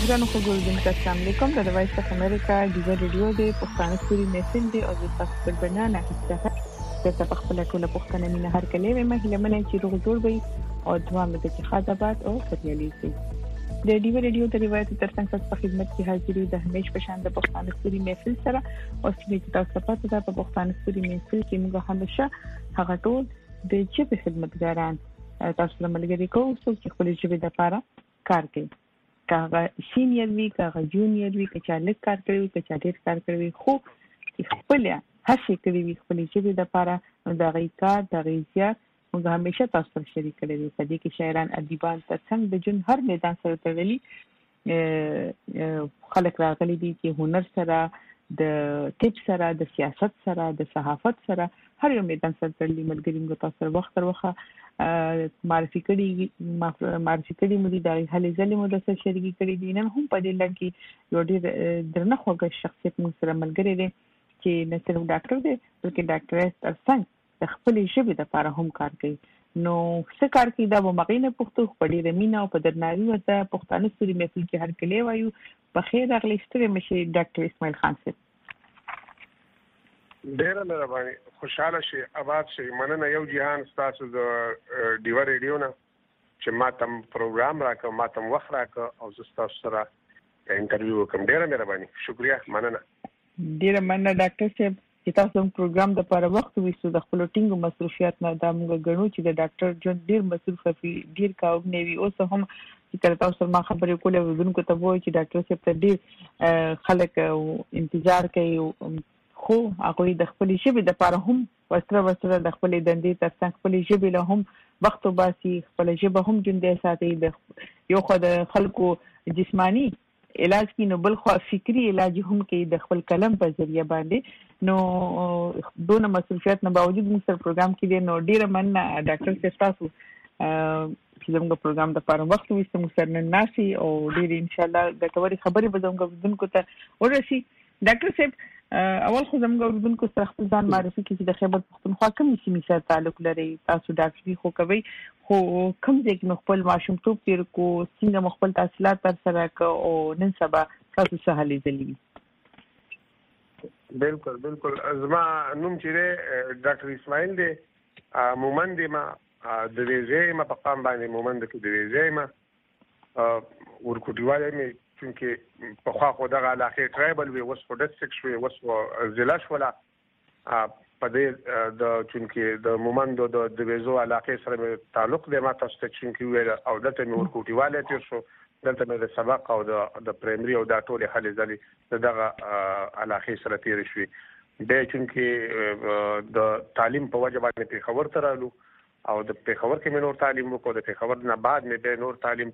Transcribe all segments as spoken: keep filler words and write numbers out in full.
ګرانو خبرونکو السلام علیکم د وایس اف امریکا د ریډیو د پښتانه ستوري میسل دی او د تاسو په بنانه کې د خپل ټول پښتنه مینه هر کله مې هله منه چې روغ جوړ وي او دوام د خدمات او خپلېلی شي د ډیو ریډیو د روایت ترڅنګ په خدمت کې حاضر د همیش په شان د پښتانه ستوري میسل سره او چې تاسو په تاسو په پښتانه ستوري میسل کې موږ همیشه هغه ټول د چې خدمتګاران تاسو سره ملګری کوو چې خپل ژبه د لپاره کار کوي کاغه سینیئر وی کاغه جونیئر وی کچا لیک کار کوي کچا ډیر کار کوي خو خپل هڅه کوي خپل ژبه د لپاره د غي کار د غیزیا موږ همیشه تاسو سره شریک کړی په دې کې شاعران ادیبان ترڅنګ د جون هر میدان سره تړلي خلک راغلي دي چې هنر سره د ټیپ سره د سیاست سره د صحافت سره هر یو میدان سره تړلي ملګری موږ تاسو سره وخت تر وخت معرفي کړي معرفي کړي مو دي د هلي ځلې مو د سره شریک کړي دي نن هم په دې لړ کې یو ډېر درنه خوږه شخصیت موږ سره ملګری دي چې نه صرف ډاکټر دی بلکې ډاکټر ترڅنګ د خپل ژبې لپاره هم کار کوي نو څه کار کوي دا به مغینه پښتو په ډېر مینه او په درناوي ورته پښتانه ستوري میسل کې هر کله وایو په خیر راغلی ستړي مشي ډاکټر اسماعیل خان صاحب ډېر مهرباني خوشاله شي آباد شي مننه یو جهان تاسو د ډیو ریډیو نه چې ما تم پروګرام راکړ ما تم وخت راکړ او زه تاسو سره انټرویو وکم ډېر مهرباني شکریا مننه ډېر مننه ډاکټر صاحب چې تاسو هم پروګرام د لپاره وخت وېستو د خپل ټینګو مصروفیات نه دا موږ غنو چې د ډاکټر جون ډېر مصروف وي ډېر کار نه وي اوس هم چې کله تاسو ما خبرې کولې ودونکو ته وایي چې ډاکټر صاحب ته ډېر خلک انتظار کوي خو هغه د خپل ژبې د لپاره هم وسره وسره د خپل دندې ترڅنګ خپل ژبې له هم وخت وباسي خپل ژبه هم ژوندۍ ساتي د یو خو د خلکو جسمانی علاج کې نو بل خو فکری علاج هم کې د خپل کلم په ذریعہ باندې نو دونه مصروفیت نه باوجود موږ سره پروګرام کې دی نو ډیره مننه ډاکټر صاحب تاسو چې زموږ پروګرام د لپاره وخت وېستو موږ سره نن ناسي او ډیر ان شاء الله ګټوري خبرې به زموږ بدونکو ته ورسي ډاکټر صاحب اول خو زموږ اردوونکو سره خپل ځان معرفي کړئ چې د خیبر پښتونخوا کومې سیمې سره تعلق لري تاسو ډاکټري خو کوي خو کوم ځای کې خپل ماشومتوب تیر کو څنګه خپل تحصیلات تر سره کو او نن سبا تاسو څه حالې دلی بالکل بالکل زما نوم چې ډاکټر اسماعیل دی مومند ما د دې ځای ما په قام باندې مومند کې د دې ځای ما ورکوټیواله مې چونکه په خوا خو دغه علاقې ټرایبل وي وس په ډسټریکټ شوي وس ضلع شوله په دې د چونکه د مومندو د دیویزو علاقې سره تعلق دی ما تاسو ته چونکه ویل او دلته مې ورکوټیواله تیر شو دلته مې د سبق او د د پرایمري او د ټولې حلې ځلې دغه علاقې سره تیر شوي د چونکه د تعلیم په وجه باندې په خبر ترالو او د پیښور کې مې نور تعلیم وکړ د پیښور نه بعد مې به نور تعلیم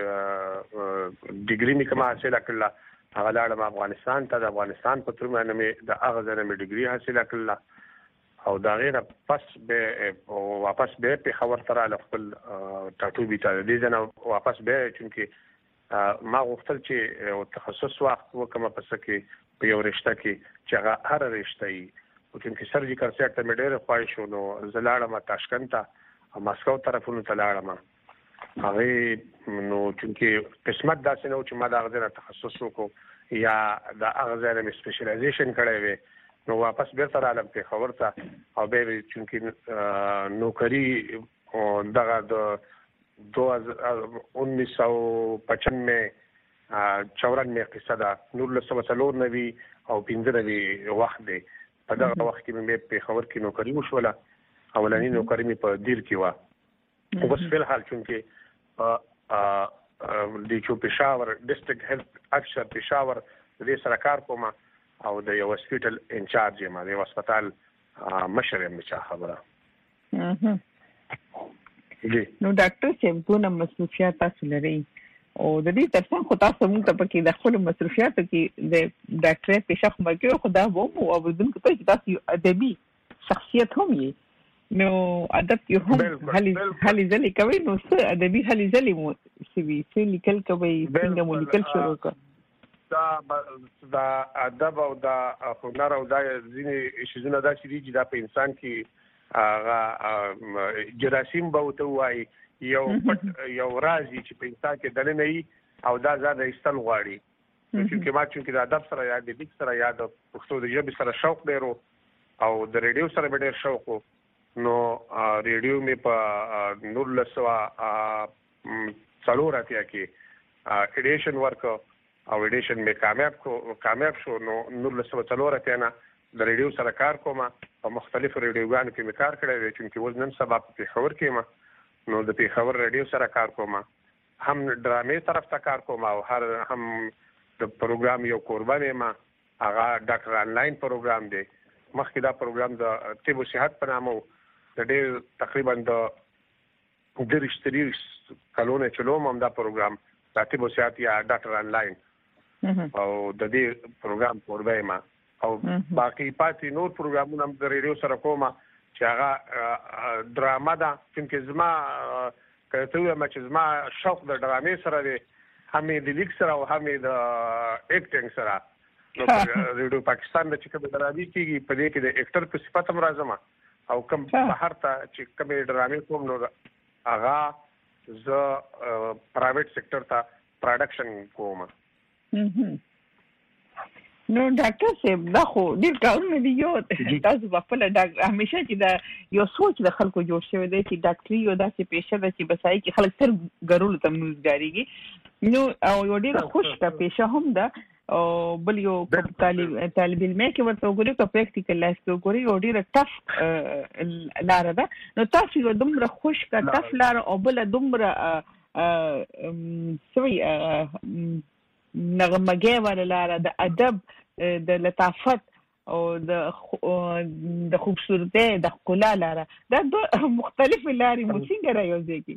چې ډیګري مې کوم حاصله کړله هغه لاړم افغانستان ته د افغانستان په ترمه نه مې د هغه ځای مې ډیګري حاصله کړله او دا غیر پس به واپس به پیښور سره ل خپل ټاټوبي ته دې ځنه واپس به چونکه ما غوښتل چې تخصص وخت وکم پس کې په یو رشته کې چې هغه هر رشته ای او چونکه سرجیکل سیټ ته مې ډېر خوښ شو نو زلاړم تاشکند ته ماسکو طرفونو ته لاړم هغه نو چونکه قسمت داسې نو چې ما د هغه تخصص وکړو یا د هغه ځای مې سپیشلایزیشن کړی وي نو واپس بیرته رالم په خبر ته او به چونکه نوکری دغه د دو هزار انیس سو پچانوے چورانوے قصه ده نور له سو څلور نوي او پنځه نوي وخت دی په دغه وخت کې مې په خبر کې نوکری وشوله اولاني نوکری مې په دیر کې و اوس په حال چونکه د چو پېښور ډسټریکټ هیلث افسر پېښور د سره کار کوم او د یو هسپټل انچارج یم د هسپتال مشر یم چې خبره جی نو ډاکټر صاحب دونه مصروفیات تاسو لري او د دې ترڅنګ خو تاسو موږ ته پکې د خپل مصروفیاتو کې د ډاکټر پیښه خو مګو خدا وو او بدون کې تاسو ادبي شخصیت هم یې نو ادب یو هم هلي هلي ځلې کوي نو څه ادبي هلي ځلې مو سوي څه لیکل کوي څنګه مو لیکل شروع کړ دا دا ادب او دا هنر او دا ځینې شیزونه دا چې دا په انسان کې هغه جراثیم به وته وایي یو یو راځي چې په انسان کې دنه نه او دا ځان ایستل غواړي چې ما چې د ادب سره یا د لیک سره یا د پښتو د ژبې سره شوق ډېر او د ریډیو سره به ډېر شوق نو ریډیو مې په نولس سوه څلور اتیا کې ایډیشن ورک او ایډیشن مې کامیاب کو کامیاب شو نو نولس سوه څلور اتیا نه د ریډیو سره کار کوم او مختلفو ریډیوګانو کې مې کار کړی دی چې اوس نن سبا په پېښور کې یم نو د پېښور ریډیو سره کار کوم هم ډرامې طرف ته کار کوم او هر هم د پروګرام یو قربان یم هغه ډاکټر آنلاین پروګرام دی مخکې دا پروګرام د طب او صحت په نامه د ډېر تقریبا د دېرش تریس کلونه چلوم هم دا پروګرام د طب او صحت یا ډاکټر آنلاین او د دې پروګرام قربان یم او باقي پاتې نور پروګرامونه هم د ریډیو سره کوم چې هغه ډراما ده چې زما کته وایم چې زما شوق د ډرامې سره دی هم د لیک سره او هم د اکټینګ سره نو ریډیو پاکستان د چې کوم درامي کیږي په دې کې د اکټر په صفت هم راځم او کوم بهر ته چې کوم ډرامې کوم نو هغه ز پرایویټ سېکټر ته پروډکشن کوم نو ډاکټر صاحب دا خو ډېر کارونه دي یو تاسو په خپل ډاکټر همیشه چې دا یو سوچ د خلکو جوړ شوی دی چې ډاکټري یو داسې پیشه ده چې بسای کې خلک تر ګرول ته موزګاریږي نو او یو ډېر خوشته پیشه هم ده او بل یو طالب طالب علم کې ورته وګورئ په پریکټیکل لایف کې وګورئ یو ډېر ټف لار ده نو تاسو یو دومره خوشکه ټف لار او بل دومره سوي نغمګي ولا لار د ادب د لطافت او د د خوبصورتۍ د ښکلا لاره دا مختلف لارې مو څنګه رايوځي کی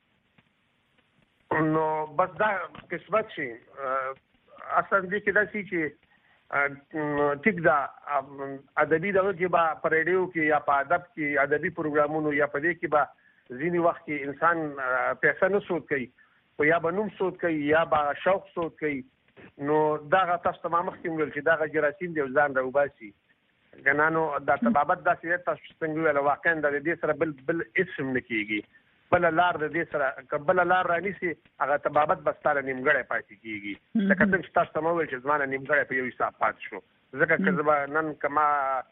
نو بس دا قسمت شي اصلا دې کې دا شي چې ټیک دا ادبي دغه کې با په ریډیو کې یا په ادب کې ادبي پروګرامونو یا په دې کې با ځینی وخت کې انسان پیسې نه سود کوي او یا به نوم سود کوي یا به شوق سود کوي نو دا تاسو ته مخکې ویل چې دا جراثیم دی ځان راوباسي ګنانو دا تبابت داسې تاسو څنګه ویل واقعا د دې سره بل بل اسم نکېږي بل لار د دې سره قبل لار رانیسي هغه تبابت بستاره نیمګړی پاتې کیږي لکه څنګه چې تاسو مو ویل چې ځمانه نیمګړی په یو حساب پات شو ځکه چې نن کما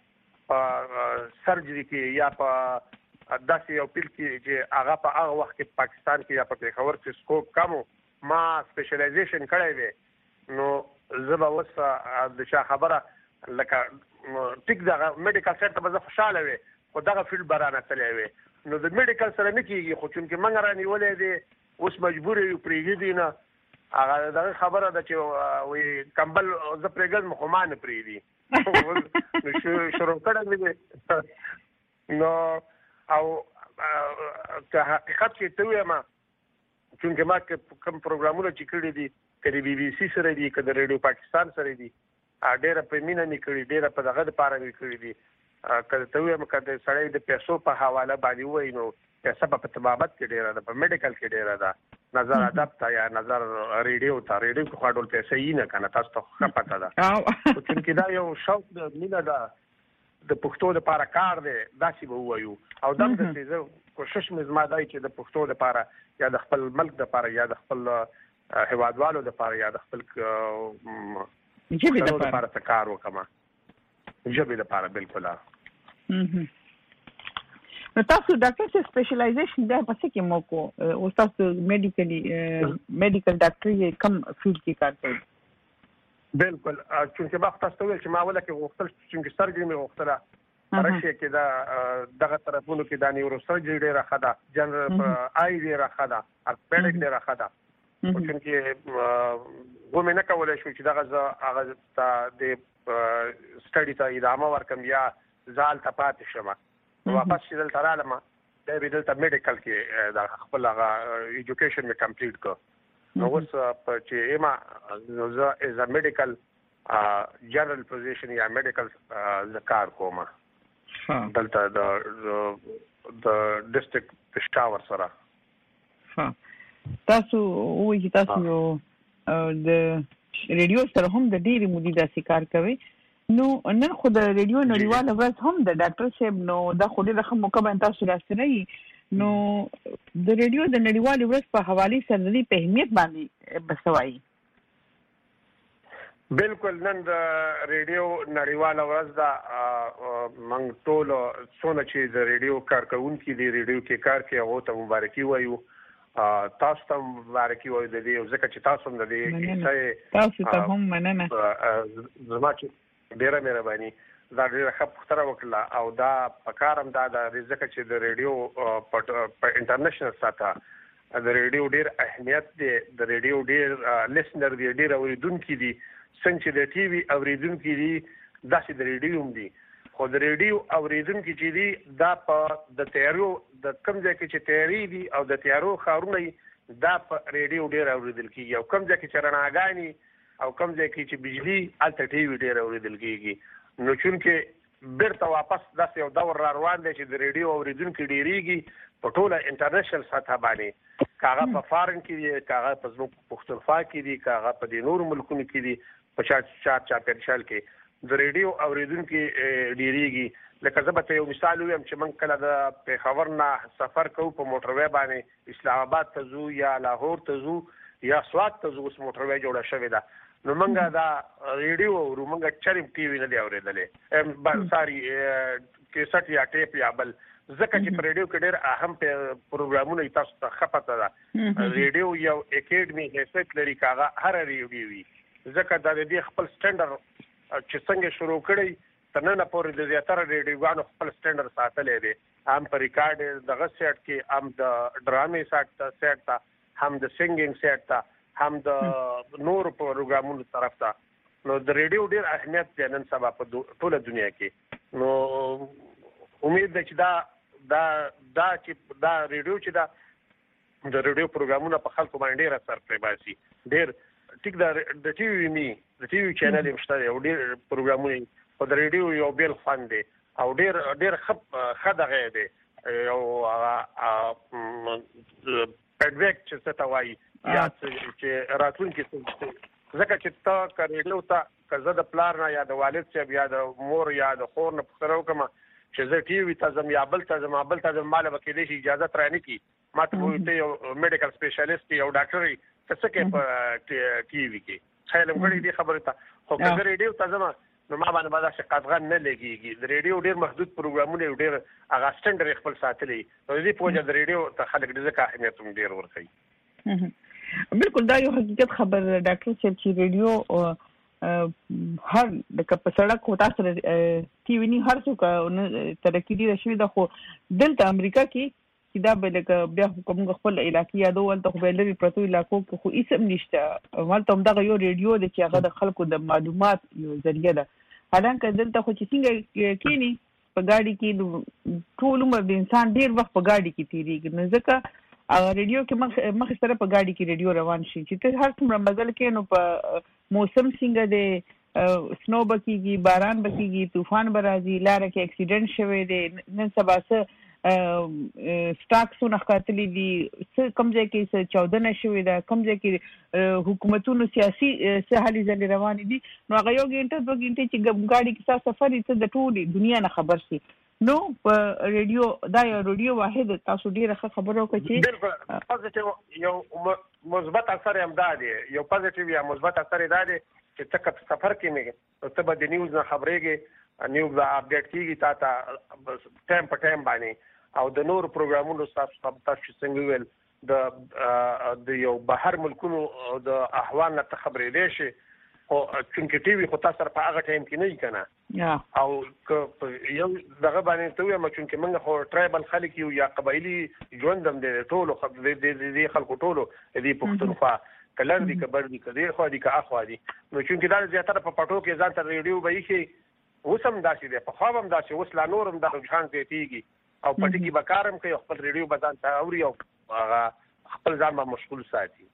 سرجری کې یا په داسې یو پیل کې چې هغه په هغه وخت کې پاکستان کې یا په پېښور کې سکوپ کمو ما سپیشلایزیشن کړی دی نو زبا وسه د شا خبره لکه ټیک دا میډیکل سیټ به خوشاله وي خو دا فیلډ برانه تللی وي نو د میډیکل سره نه کیږي خو چې موږ رانیولې دي اوس مجبور یو پریږدي نه هغه دا خبره ده چې وي کمبل ز پرېګل مخمان پریدي نو شروع کړم دي نو او که حقیقت کې ته وایم چې ما کوم پروګرامونه چې کړی دي کله بي بي سي سره دي کله ریډیو پاکستان سره دي ډېر په مینا نکړي ډېر په دغه لپاره نکړي دي کله ته وایم کله سړی د پیسو په حواله باندې وای نو پیسې په تبابت کې ډېر ده په میډیکل کې ډېر ده نظر ادب ته یا نظر ریډیو ته ریډیو کې خاطر پیسې یې نه کنه تاسو ته ښه پته ده چې دا یو شوق د مینا ده د پښتو لپاره کار دی داسې به وایو او دا د څه کوشش مې زما دای چې د پښتو لپاره یا د خپل ملک لپاره یا د خپل هوادوالو لپاره یا د خپل جبې لپاره کار وکما جبې لپاره بالکل نو تاسو ډاکټر څه سپیشلایزیشن دا پڅ کې مو کو او تاسو میډیکلی میډیکل ډاکټر یې کم فیلډ کې کار کوي بالکل چې وخت تاسو ویل چې ما ولا کې وختل چې سرجری مې وختله راشي کې دا دغه طرفونو کې د نیورو سرجری ډیره خدا جنرال آی ډیره خدا ارپیډک ډیره خدا او چې ومه نه کولای شو چې دغه هغه د سټډي ته ادامه ورکم یا زال ته پاتې شم واپس چې دلته رالم دا به دلته میډیکل کې د خپل هغه ایجوکیشن مې کمپلیټ کړ نو اوس چې ایما زه از ا میډیکل جنرال پوزیشن یا میډیکل ذکر کوم دلته د د ډیسټریکټ پېښور سره تاسو وایي تاسو د ریډیو سره هم د ډېری مودې داسې کار کوي نو نن خو د ریډیو نړیواله ورځ هم د ډاکټر صاحب نو دا خو ډېره ښه موقع باندې تاسو راستنئ نو د ریډیو د نړیوال ورځ په حواله سره د اهمیت باندې بسوي. بالکل نن د ریډیو نړیوال ورځ دا موږ ټول څونه چې د ریډیو کارکونکو د ریډیو کې کار کوي هغه ته مبارکي وایو. تاسو ته مبارکي وایو د دې ځکه چې تاسو هم د دې تاسو ته هم مننه. زما چې ډیره مهرباني دا ډیره ښه پوښتنه وکړه او دا پکارم دا د ځکه چې د ریډیو په انټرنیشنل سطح د ریډیو ډیر اهمیت دی. د ریډیو ډیر لیسنر دی, ډیر اوریدونکو دي, څنګه د ټي وي اوریدونکو دي داسې د ریډیو هم دي. خو د ریډیو اوریدونکو چې دي دا په د تیارو د کم ځای کې چې تیاری دي او د تیارو خارونه دا په ریډیو ډیر اوریدل کیږي او کم ځای کې چې رڼاګاني او کم ځای کې چې بجلی الته ټي وي ډیر اوریدل کیږي. نو چونکه بیرته واپس داسې یو دور را روان دی چې د ریډیو اوریدونکو ډیریږي په ټوله انټرنیشنل سطح باندې, کاغه په فارن کې دي, کاغه په زموږ پښتونخوا کې دي, کاغه په د نورو ملکونو کې دي, په چا چا چا پرشل کې د ریډیو اوریدونکو ډیریږي. لکه زه به ته یو مثال ویم چې موږ کله د پیښور نه سفر کوو په موټروي باندې اسلام آباد ته ځو یا لاهور ته ځو یا سوات ته ځو, اوس موټروي جوړه شوې ده. نو موږ دا ریډیو ورو موږ چریم ټي وي نه دی اورېدلې ساري کیسټ یا ټیپ یا بل, ځکه چې په ریډیو کې ډېر اهم پروګرامونه تاسو ته خپته ده. ریډیو یو اکیډمي حیثیت لري کاغه هر ریډیو وي, ځکه دا د دې خپل سټنډرد چې څنګه شروع کړی تر نن پورې د زیاتره ریډیوګانو خپل سټنډرد ساتلې دي, هم په ریکارډ دغه سیټ کې, هم د ډرامې سیټ ته سیټ ته, هم د سنگینګ سیټ ته, هم د نور پروګرامونو طرف ته. نو د ریډیو ډیر اهمیت دی نن سبا په ټوله دنیا کې. نو امید ده چې دا دا دا چې دا ریډیو چې دا د ریډیو پروګرامونه په خلکو باندې ډیر اثر کوي باسي. ډیر ټیک دا د ټي وي می د ټي وي چینل مشته او ډیر پروګرامونه په د ریډیو یو بیل خوند دی او ډیر ډیر خپ خدغه دی او پډویک چې څه تا وایي یا چې راتلونکي ځکه چې تا کړیلو تا کزه د پلار نه یا د والد صاحب یا د مور یا د خور نه پوښتنه وکم چې زه ټي وي ته ځم یا بل ته ځم بل ته ځم مال به کېدې شي اجازه ترانه کی ماته وایي ته یو میډیکل سپیشلیست یو ډاکټر څه کې په ټي وي کې خیالم غړي دي خبره ته. خو کله ریډیو ته ځم نو ما باندې باندې څه قدغن نه لګيږي. د ریډیو ډیر محدود پروګرامونه ډیر هغه سټنډرد خپل ساتلي نو دې په وجه د ریډیو ته خلک د ځکه اهمیت هم ډیر ورکوي. بالکل دا یو حقیقت خبر ډاکټر صاحب چې ریډیو هر د کپ سړک او تاسو ټي وی نه هر څوک ترقی دي شوی د خو دلته امریکا کې چې دا به لکه بیا کوم خپل علاقې یادول ته خو لري پروتو علاقو کې خو هیڅ نشته ولته هم دا یو ریډیو د چې هغه د خلکو د معلومات یو ذریعہ ده. حالانکه دلته خو چې څنګه کینی په ګاډي کې ټول عمر د انسان ډیر وخت په ګاډي کې تیریږي, نو ځکه ریډیو کې مخ مخ سره په ګاډي کې ریډیو روان شي چې ته هر څومره مزل کې نو په موسم څنګه د سنو بکیږي, باران بکیږي, طوفان برازي, لار کې اکسیډنټ شوی دی, نن سبا څه سټاکسونه خاطلې دي, کم ځای کې چودنه شوې ده, کم ځای کې حکومتونو سیاسي څه حالي ځلې روانې دي. نو هغه یو غنټه دوه غنټې چې ګاډي کې تاسو سفر یې د ټولې دنیا نه خبر شي. نو په ریډیو دا یو ریډیو واحد تاسو ډیره خبرو کوي چې پوزټیو یو مثبت اثر هم دا دی, یو پوزټیو یا مثبت اثر دا دی چې څنګه سفر کې مې ته به د نیوز نه خبرېږي, نیوز اپډیټ کیږي تا ته ټایم په ټایم باندې او د نور پروګرامونو تاسو تاسو څنګه ویل د د یو بهر ملکونو د احوال نه خبرې دي شي او څنګه ټي وي خو تاسو په هغه ټایم کې نه کنه او یو دغه باندې ته یم چې موږ خو ټرایبل خلک یو یا قبایلی ژوندم دي ټولو د خلکو ټولو دې پښتونخوا کلر دي کبر دي کدي خو دي که اخوا دي. نو چې دا زیاتره په پټو کې ځان ته ریډیو به شي وسم داسې دي په خوابم داسې وس لا نورم د ځان ته تیږي او پټي کې بکارم کوي خپل ریډیو بدن ته اوري او خپل ځان ما مشغول ساتي.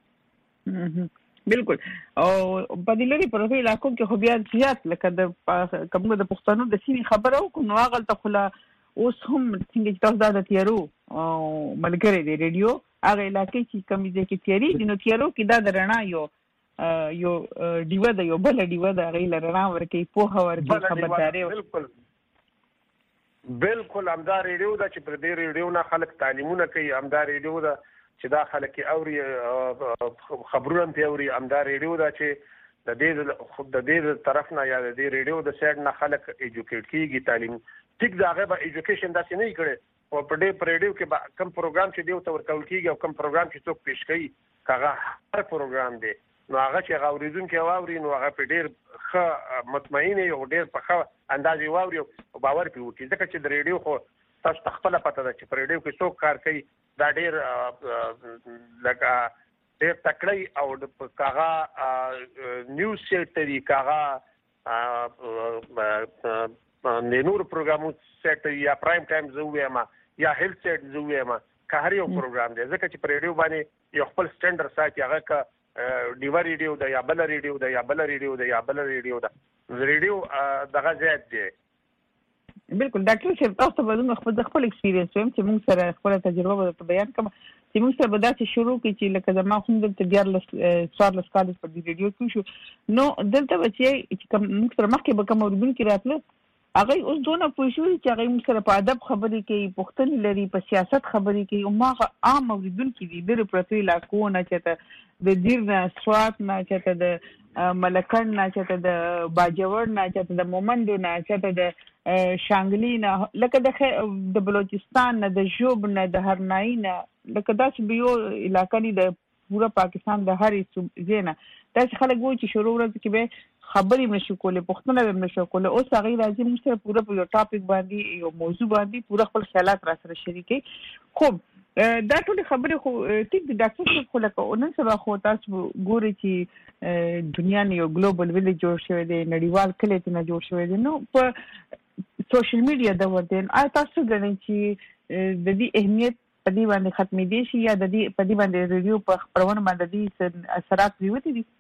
بالکل او په دې لري په علاقو کې خو بیا زیات لکه د کومه د پښتنو د سیمې خبره او نو هغه ته خلا اوس هم څنګه چې تاسو د تیارو او ملګری دی ریډیو هغه علاقې چې کمی ځای کې تیاری دي نو تیارو کې دا د رڼا یو یو دیوه د یو بل دیوه د غیل رڼا ورکې په هوا ورکې خبرداري. بالکل بالکل همدا ریډیو دا چې پر دې ریډیو نه خلک تعلیمونه کوي، همدا ریډیو دا چې دا خلک اوري خبرونه پی اوري، همدا ریډیو دا چې د دې د دې طرف نه یا د دې ریډیو د سایډ نه خلک ایجوکیټ کیږي، تعلیم ټیک دا هغه به ایجوکیشن داسې نه کړي او په دې پر ریډیو کې به کم پروګرام چې دیو ته ورکول کیږي او کم پروګرام چې څوک پیش کوي هغه هر پروګرام دی نو هغه چې هغه اوریدونکي واوري نو هغه په ډیر ښه مطمئن او ډیر په ښه اندازې واوري او باور پرې وکړي، ځکه چې د ریډیو خو تاسو ته خپله پته ده چې په ریډیو کې څوک کار کوي دا ډیر لکه ډیر تکړی او هغه نیوز سیټ دی، هغه د نور پروګرامو سیټ یا پرایم ټایم زه ووایم یا هیلث سیټ زه ووایم که هر یو پروګرام دی، ځکه چې په ریډیو باندې یو خپل سټنډرډ ساتي، هغه که ډیوه ریډیو ده یا بل ریډیو ده یا بل ریډیو ده یا بل ریډیو ده ریډیو دغه زیات دی. بالکل ډاکټر صاحب تاسو ته به خپل خپل ایکسپیرینس ویم چې موږ سره خپل تجربه به بیان کوم چې موږ سره به داسې شروع کړي چې لکه زما هم دلته دیارلس څوارلس کال په دې ریډیو کې شو نو دلته به چې موږ سره مخکې به کوم اورېدونکي راتله هغه اوس دونه پوه شوي چې هغه موږ سره په ادب خبرې کوي، پوښتنې لري، په سیاست خبرې کوي او ما عام اورېدونکي دي لرې پرتو علاقو نه چېرته د دیر نه سوات نه چېرته د ملکن نه چېرته د باجوړ نه چېرته د مومندو نه چېرته د شانګلي نه لکه د بلوچستان نه د ژوب نه د هرنایي نه لکه داسې به یو علاقه نه د پوره پاکستان د هرې صوبې نه داسې خلک وایي چې شروع ورځ کې به خبرې هم نشو کولی، پوښتنه به هم نشو کولی. اوس هغوی راځي موږ سره پوره په یو ټاپک باندې یو موضوع باندې پوره خپل خیالات را سره شریکوي. خو دا ټولې خبرې خو ټیک د ډاکټر صاحب خو لکه نن سبا خو تاسو ګورئ چې دنیا نه یو ګلوبل ویلیج جوړ شوی دی، نړیوال کلی نه جوړ شوی دی. نو په سوشل میډیا دور دی، آیا تاسو ګڼئ چې د دې اهمیت په دې باندې ختمېدی شي یا د دې په دې باندې ریډیو په خپرونه باندې د دې اثرات پرېوتي دي؟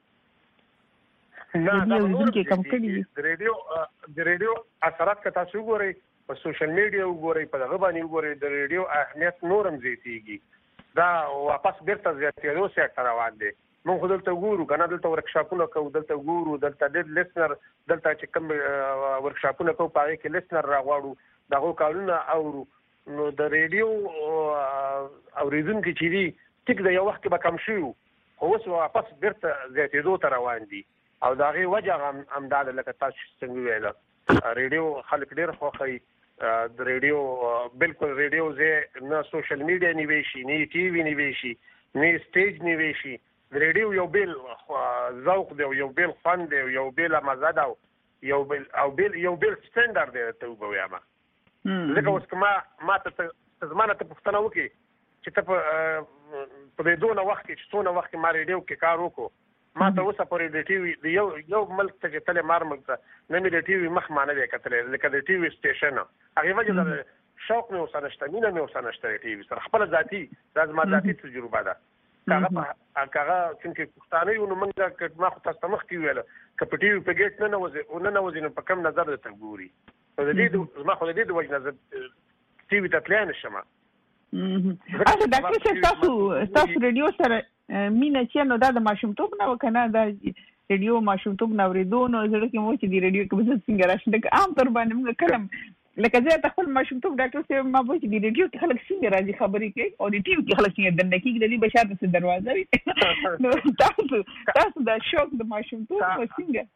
نه دا نور د ریډیو د ریډیو اثرات که تاسو وګورئ په سوشل میډیا وګورئ په دغه باندې وګورئ د ریډیو اهمیت نور هم زیاتېږي، دا واپس بیرته زیاتېدو سیټ ته روان دی. موږ خو دلته ګورو که نه دلته ورکشاپونه کوو، دلته ګورو دلته ډېر لیسنر دلته چې کوم ورکشاپونه کوو په هغې کې لیسنر راغواړو، د هغو کارونه اورو. نو د ریډیو اورېدونکي چې دي ټیک د یو وخت کې به کم شوي وو خو اوس واپس بیرته زیاتېدو ته روان دي او د هغې وجه همدا ده لکه تاسو څنګه وویله ریډیو خلک ډېر خوښوي. د ریډیو بالکل ریډیو ځای نه سوشل میډیا نیوی شي، نه ټي وي نیوی شي، نه سټیج نیوی شي. د ریډیو یو بیل ذوق دی، یو بیل خوند دی، یو بیل مزه ده، یو بیل او بیل یو بیل سټنډرډ دی ته وګویمه. لکه اوس که ما ما ته زما نه ته پوښتنه وکړي چې ته په دې دونه وخت کې چې څونه وخت کې ما ریډیو کې کار وکړو ما ته اوسه پورې د ټي وي د یو یو ملک ته چې تللی مار ملک ته نه مې د ټي وي مخ ما نه دی کتلی لکه د ټي وي سټیشن هغې وجه د شوق مې ورسره نشته، مینه مې ورسره نشته د ټي وي سره، خپله ذاتي دا زما ذاتي تجربه ده. که هغه که هغه چونکې پښتانه یو نو موږ ما خو تاسو ته مخکې وویله که په ټي وي په ګیټ نه ننوځي نو په کم نظر درته ګوري. نو د دې زما خو د دې د وجې نه زه ټي وي ته تللی نه شم. اچھا ډاکټر صاحب تاسو تاسو ریډیو سره مینه چې نو دا د ماشومتوب نه وکنه دا ریډیو ماشومتوب نه اورېدو نو زړه کې مو چې دی ریډیو کې به څنګه راشي لکه عام طور باندې موږ کله لکه زه ته خپل ماشومتوب ډاکټر صاحب ما وایي چې دی ریډیو کې خلک څنګه راځي خبرې کوي او د ټي وي کې خلک څنګه دننه کېږي د دې به شاته څه دروازه وي. نو تاسو تاسو دا شوق د ماشومتوب په څنګه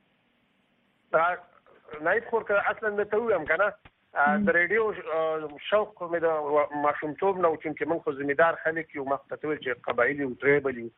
نایب خور که اصلا نه ته ووایم که نه د ریډیو شوق مې د ماشومتوب نه و چونکې موږ خو زمیندار خلک یو ما ته ویل چې قبایل یو ټریبل یو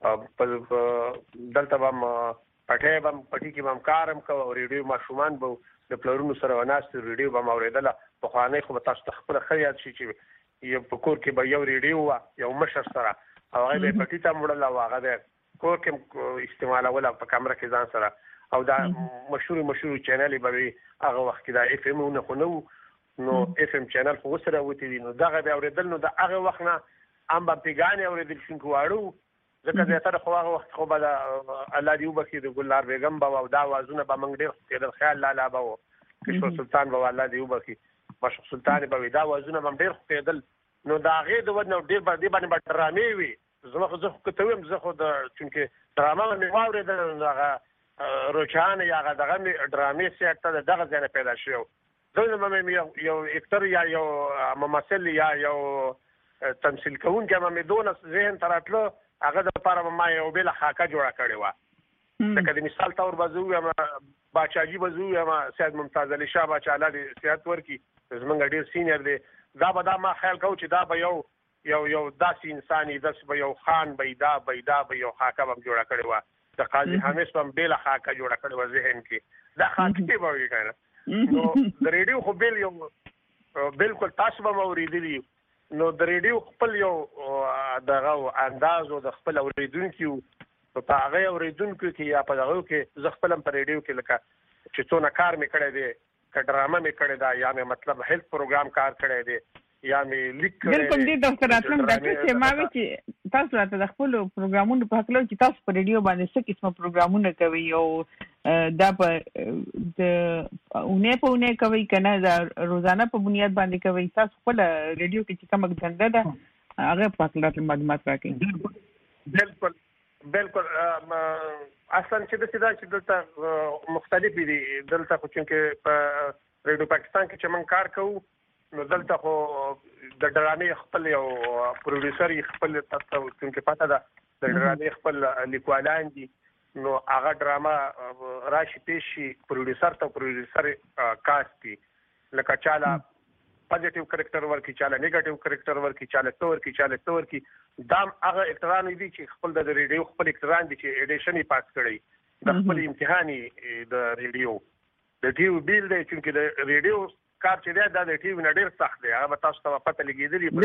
دلته به هم پټی به هم پټي کې به هم کار هم کوه او ریډیو ماشومان به د پلرونو سره به ناست ریډیو به هم اورېدله. پخوانی خو به تاسو ته خپله ښه یاد شي چې یو په کور کې به یو ریډیو وه یو مشر سره او هغه به یې پټي ته هم وړله او هغه به یې کور کې استعمالوله په کمره کې ځان سره او دا مشهور مشهور چینل به وي هغه وخت کې دا اف امونه خو نه وو نو اف ام چینل خو اوس راوتي دي نو دغه به اورېدل نو د هغه وخت نه هم به پیګانې اورېدل چونکې واړه وو ځکه زیاتره خو هغه وخت خو به د الله دې وبخي د ګلنار بیګم به وه او دا اوازونه به موږ ډېر خوښېدل خیال لالا به وو کشور سلطان به وه الله دې وبخي مشق سلطان به وي دا اوازونه به هم ډېر خوښېدل. نو د هغې د وجې نه ډېر به دې باندې به ډرامې وي زما خو زه خو که ته ویم زه خو د چونکې ډرامه به مې واورېدل نو هغه روچان یا هغه دغه مې ډرامې سیټ ته د دغه ځای نه پیدا شوی زه مې یو اکټر یا یو ممثل یا یو تمثیل کوونکی مې دونه ذهن ته راتلو هغه دپاره ما یو بېله خاکه جوړه کړې وه. لکه د مثال طور به زه ووایم باچاجي به زه ووایم سید ممتاز علي شاه باچا الله دې صحت ورکړي زموږ ډېر سینیر دی. دا به دا ما خیال کوو چې دا به یو یو یو داسې انسان وي داسې به یو خان به دا به دا به یو خاکه به هم جوړه کړې وه. د قاضي حمیس به هم بېله خاکه جوړه کړې وه ذهن کې. دا خاکې به وي که نه. نو د ریډیو خو بېل یو بلکل تاسو به م اورېدلي نو د ریډیو خپل یو دغه انداز او د خپل اورېدونکي په هغه اورېدونکو کې یا په دغو کې زه خپل هم په ریډیو کې لکه چې څونه کار مې کړی دی که ډرامه مې کړې ده یا مې مطلب هیلث پروګرام کار کړی دی یا مې لیک کړی دی. بلکل دې ته راتلم ډاکټر صاحب ما وی چې تاسو راته د خپلو پروګرامونو په هکله چې تاسو په ریډیو باندې څه قسمه پروګرامونه کوئ او دا په د اونۍ په اونۍ کوئ که نه د روزانه په بنیاد باندې کوئ تاسو خپله ریډیو کې چې کومه دنده ده هغه په هکله راته معلومات راکړئ. بلکل بلکل اصلا چې داسې ده چې دلته مختلفې دي. دلته خو چونکې په ریډیو پاکستان کې چې موږ کار کوو نو دلته خو د ډرامې خپل یو پروډیوسر یې خپل تاسو ته چونکې پته ده د ډرامې خپل لیکوالان دي نو هغه ډرامه راشي پیش شي پروډیوسر ته پروډیوسر کاست دي لکه چاله پازیټیو کرکټر ورکی چاله نیگیټیو کرکټر ورکی چاله تو ورکی چاله تو ورکی دا هغه اکټران دي چې خپل د ریډیو خپل اکټران دي چې ایډیشن یې پاس کړی د خپل امتحان د ریډیو د ټي وي بیل دی چې د ریډیو کار چې دی دا د ټي وي نه ډېر سخت دی. هغه تاسو ته پته لګېدلې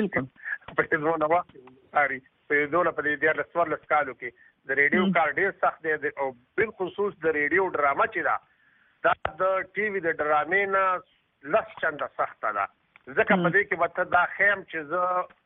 په دې ځونه وخت اړي په دونه په دې دیارلس څوارلس کالو کې د ریډیو کار ډېر سخت دی او بالخصوص د ریډیو ډرامه چې ده دا د ټي وي د ډرامې نه لس چنده سخته ده. ځکه په دې کې به ته دا خیم چې زه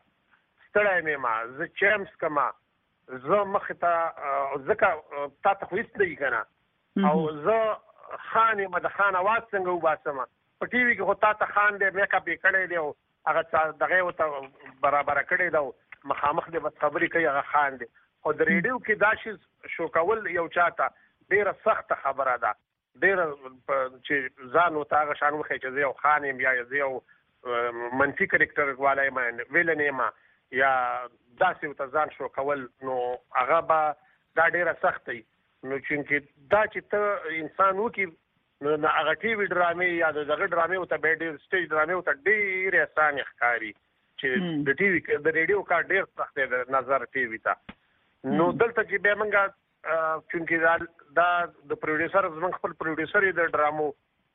ستړی مې ما زه چیمس کما زه مخې ته ځکه تا ته خو هېڅ نه وي که نه او زه خان یم د خان اواز څنګه وباسمه په ټي وي کې خو تا ته خان دی میک اپ یې کړی دی او هغه دغه یې ورته برابره کړې ده او مخامخ دی بس خبرې کوي هغه خان دی. خو د ریډیو کې دا شی شو کول یو چاته ډېره سخته خبره ده. ډېر چې ځان ورته هغه شان وښیي چې زه یو خان یم یا زه یو منفي کرکټر والا یم ویلن یم یا داسې ورته ځان شو کول نو هغه به دا ډېره سخت وي. نو چونکې دا چې ته انسان وکړي نو د هغه ټي وي ډرامې یا د دغه ډرامې ورته بیا ډېر سټیج ډرامې ورته ډېرې اسانې ښکاري چې د ټي وي د ریډیو کار ډېر سخت دی د نظر ټي وي ته. نو دلته چې بیا موږ چونکې دا د پروډیوسر زموږ خپل پروډیوسر یې د ډرامو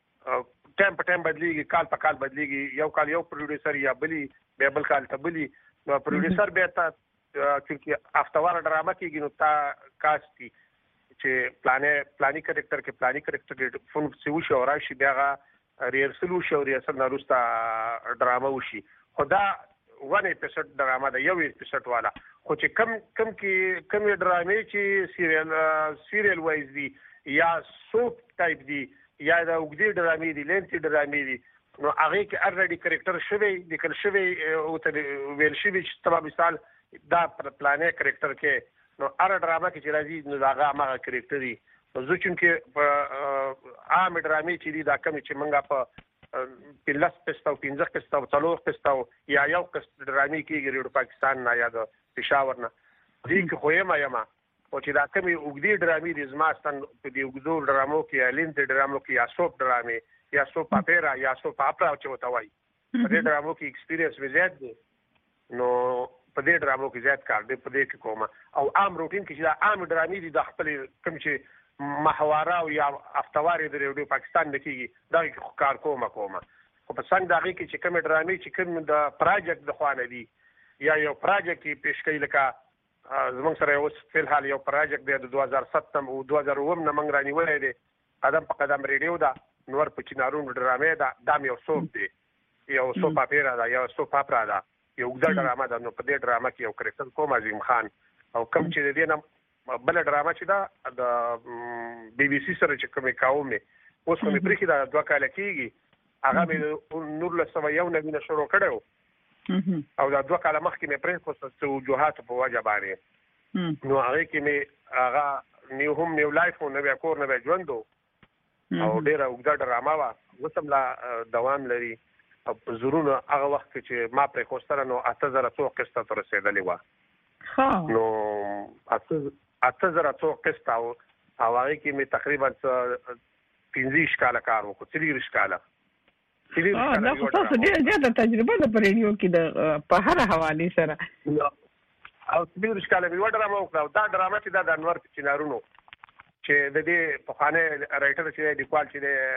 ټایم په ټایم بدلیږي کال په کال بدلیږي یو کال یو پروډیوسر یا بلی بیا بل کال ته بلی نو پروډیوسر بیا ته چونکې هفتهواره ډرامه کېږي نو تا کاست دي چې پلانې پلاني کرکټر کې پلاني کرکټر کې فون پسې وشي او راشي بیا هغه ریهرسل وشي او ریهرسل نه وروسته ډرامه وشي. خو دا ون اپیسوډ ډرامه ده یو اپیسوډ والا خو چې کم کم کې کمې ډرامې چې سیریل سیریل وایز دي یا سوپ ټایپ دي یا د اوږدې ډرامې دي لینتي ډرامې دي نو هغې کې الریډي کرکټر شوی لیکل شوی ورته ویل شوي چې ته مثال دا پلانې کرکټر کې نو هره ډرامه کې چې راځي نو د هغه هماغه کرکټر دي. نو زه چونکې په عامې ډرامې چې دي دا کمې چې موږ په پنځلس قسطه او پنځه قسطه او څلور قسطه یا یو قسط ډرامې کېږي ریډیو پاکستان نه یا د پېښور نه دې کې خو یم یم او چې دا کمې اوږدې ډرامې دي زما ستن په دې اوږدو ډرامو کې یا لینتې ډرامو کې یا سوپ ډرامې یا سوپ اپیرا یا سوپ اپرا چې ورته وایي په دې ډرامو کې ایکسپیرینس مې زیات دی نو په دې ډرامو کې زیات کار دی په دې کې کومه او عام روټین کې چې دا عام ډرامې دي د خپلې کوم چې محواره او یا هفتهوارې د ریډیو پاکستان نه کېږي دغې کې خو کار کومه کومه خو په څنګ د هغې کې چې کومې ډرامې چې کوم د پراجیکټ د خوا نه دي یا یو پراجیکټ یې پیش کوي لکه زموږ سره اوس فلحال یو پراجیکټ دی د دوه هزار ستم او دوه هزار اووم نه موږ رانیولی دی قدم په قدم ریډیو ده نور په چنارونو ډرامې ده دا م یو سوپ دی یو سوپ اپیرا ده یا سوپ اپرا ده یو اوږده ډرامه ده نو په دې ډرامه کې یو کرکټر کوم عظیم خان او کوم چې د دې نه بله ډرامه چې ده د بي بي سي سره چې کومې کوم مې اوس خو مې پرېښي ده دوه کاله کېږي هغه مې نولس سوه یو نوي نه شروع کړی و او دا دوه کاله مخکې مې پرېښود څه وجوهاتو په وجه باندې نو هغې کې مې هغه نیو هم نیو لایف و نوی کور نوی ژوند و او ډیره اوږده ډرامه وه، اوس هم لا دوام لري. او په زرونو هغه وخت کې چې ما پرې خوستله نو اته زره څو قسطه ته رسېدلې وه. نو اته زره څو قسطه او هغې کې مې تقریبا پنځه ویشت کاله کار وکړو، څلېرویشت کاله. دا خو تاسو ډېره زیاته تجربه ده په ریډیو کې د په هره حوالې سره. او څلېرویشت کاله مې یوه ډرامه وکړه. او دا ډرامه چې دا د انور په چنارونو چې د دې پخوانی رایټر چې دی لیکوال چې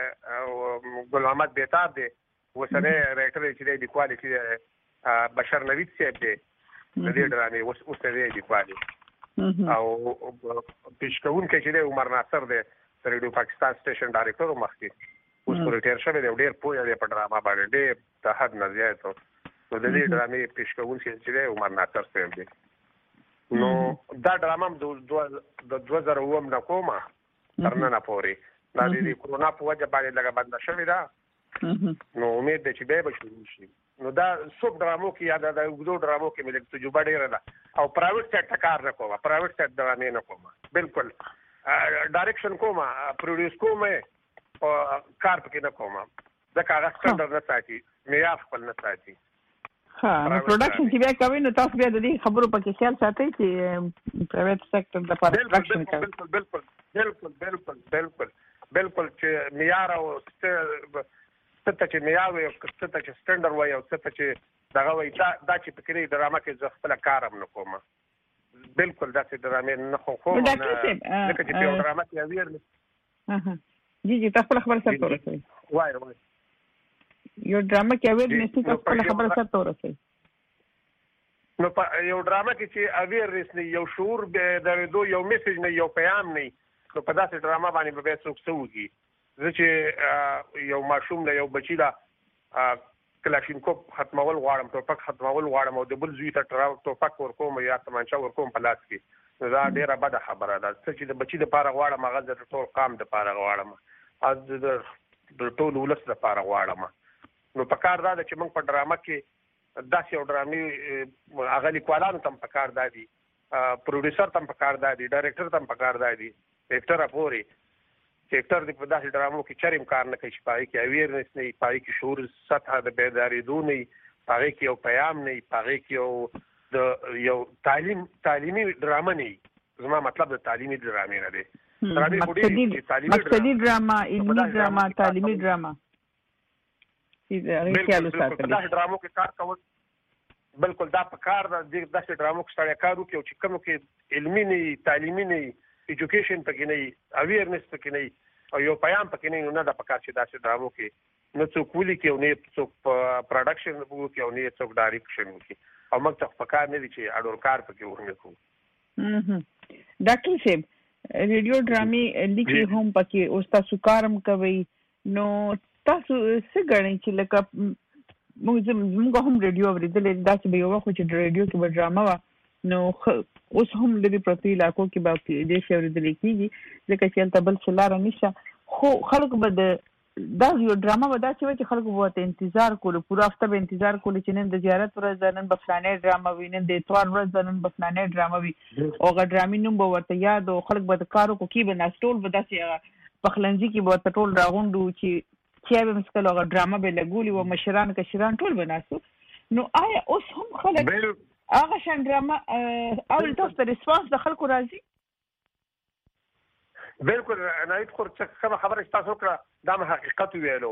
دی ګل محمد بېتاب دی، اوسنی رایټر چې دی لیکوال چې دی بشر نوید صاحب دی، د دې ډرامې اوس اوس دی لیکوال. او پیش کوونکی چې دی عمر ناصر دی، د ریډیو پاکستان سټیشن ډایرکټر مخکې، اوس خو ریټایر شوی دی، ډېر پوهه دی په ډرامه باندې، ډېر د حد نه زیات. نو د دې ډرامې پیش کوونکی چې دی عمر ناصر صاحب دی. نو دا ډرامه د دوه زره اووم نه کومه تر ننه پورې، دا د کرونا په وجه باندې لږه بنده شوې ده. نو امید دی چې بیا به شروع شي. نو دا څوک ډرامو کې یا د اوږدو ډرامو کې مې لږ تجربه ډېره ده. او پرایویټ سیټ ته کار نه کومه، پرایویټ سیټ ډرامې نه کومه، بالکل ډایرکشن کومه، پروډیوس کومه، کار پکې نه کومه، ځکه هغه سټنډرډ نه ساتي، معیار خپل نه ساتي. ها نو پروډکشن چې بیا کوي نو تاسو بیا د دې خبرو پکې خیال ساتئ چې پرایویټ سېکټر د پروډکشن کوي. بالکل بالکل بالکل بالکل بالکل بالکل چې معیار او څه چې معیار وي او څه چې سټنډرډ وي او څه چې دغه وي، دا چې فکري ډرامه کې زه خپله کار هم نه کوم. بالکل داسې ډرامې نه خو کوم، ځکه چې په یو ډرامه کې اویرنس. جی جی تاسو خبره سره ورسوئ. وایي وایي یو ډرامه کې اویرنس تاسو خپله خبره سره ورسوئ. نو په یو ډرامه کې چې اویرنس نه، یو شعور درېدو، یو میسج نه، یو پیغام نه، نو په داسې ډرامه باندې به بیا څوک څه وکړي. زه چې یو ماشوم له یو بچي له کلاشینکوف ختمول غواړم، ټوپک ختمول غواړم، او د بل زوی ته ټوپک ورکوم یا تمانچه ورکوم په لاس کې، نو دا ډېره بده خبره ده. څه چې د بچي دپاره غواړم هغه د ټول قام دپاره غواړم، د ټول ولس دپاره غواړم. نو په کار دا ده چې موږ په ډرامه کې داسې یو ډرامې هغه لیکوالانو ته هم په کار دا دي، پروډیوسر ته هم په کار دا دي، ډایرکټر ته هم په کار دا دي، ایکټره پورې چې ایکټر دې په داسې ډرامو کې چرې هم کار نه کوي چې په هغې کې اویرنس نه وي، په هغې کې شعور سطحه د بیدارېدو نه وي، په هغې کې یو پیغام نه وي، په هغې کې یو د یو تعلیم تعلیمي ډرامه نه وي. زما مطلب د تعلیمي ډرامې نه دی. مقصدي ډرامه، علمي ډرامه، تعلیمي ډرامه په داسې ډرامو کې کار کول بالکل دا په کار ده. داسې ډرامو کې سړی کار وکړي او چې کومو کې علمي نه وي، تعلیمي نه وي، ایجوکیشن پکې نه وي، اویرنس پکې نه وي، او یو پیغام پکې نه وي، نو نه ده په کار چې داسې ډرامو کې نه څوک ولیکي او نه څوک پروډکشن وکړي او نه څوک ډایرکشن وکړي. او موږ ته په کار نه دي چې اډور کار پکې ورنه کوو. ډاکټر صاحب ریډیو ډرامې لیکي هم پکې اوس تاسو کارم کوي، نو تاسو څه ګڼئ چې لکه موږ موږ هم ریډیو اورېدلې، داسې به یو وخت چې ریډیو کې به ډرامه وه، نو اوس هم لري پرتو علاقو کې به دې شی اورېدلی کېږي، ځکه چې هلته بل څه لاره نشته. خو خلکو به د دا یو ډرامه به داسې وه چې خلکو به ورته انتظار کولو، پوره هفته به انتظار کولو چې نن د زیارت ورځ ده، نن به فلانی ډرامه وي، نن د اتوار ورځ ده، نن به فلانی ډرامه وي، او هغه ډرامې نوم به ورته یاد و. خلک به د کار وکړو کې به ناست، ټول به داسې هغه پخلنځي کې به ورته ټول راغونډ وو چې چای به مسکل، هغه ډرامه به لګولې وه، مشران کشران ټول به ناست وو. نو آیا اوس هم خلک هغه شان ډرامه اوري؟ تاسو ته ریسپانس د خلکو راځي؟ بالکل ناید خور څه کومه خبره چې تاسو وکړه دا مې حقیقت ویلو.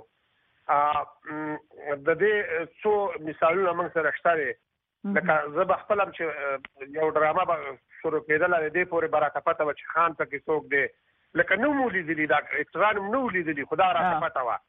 د دې څو مثالونه موږ سره شته دي. لکه زه به خپل هم چې یو ډرامه به شروع کېدله، د دې پورې به راته پته وه چې خان پکې څوک دی، لکه نه مو لیدلي، دا اکټران هم نه وو لیدلي، خو دا راته پته وه.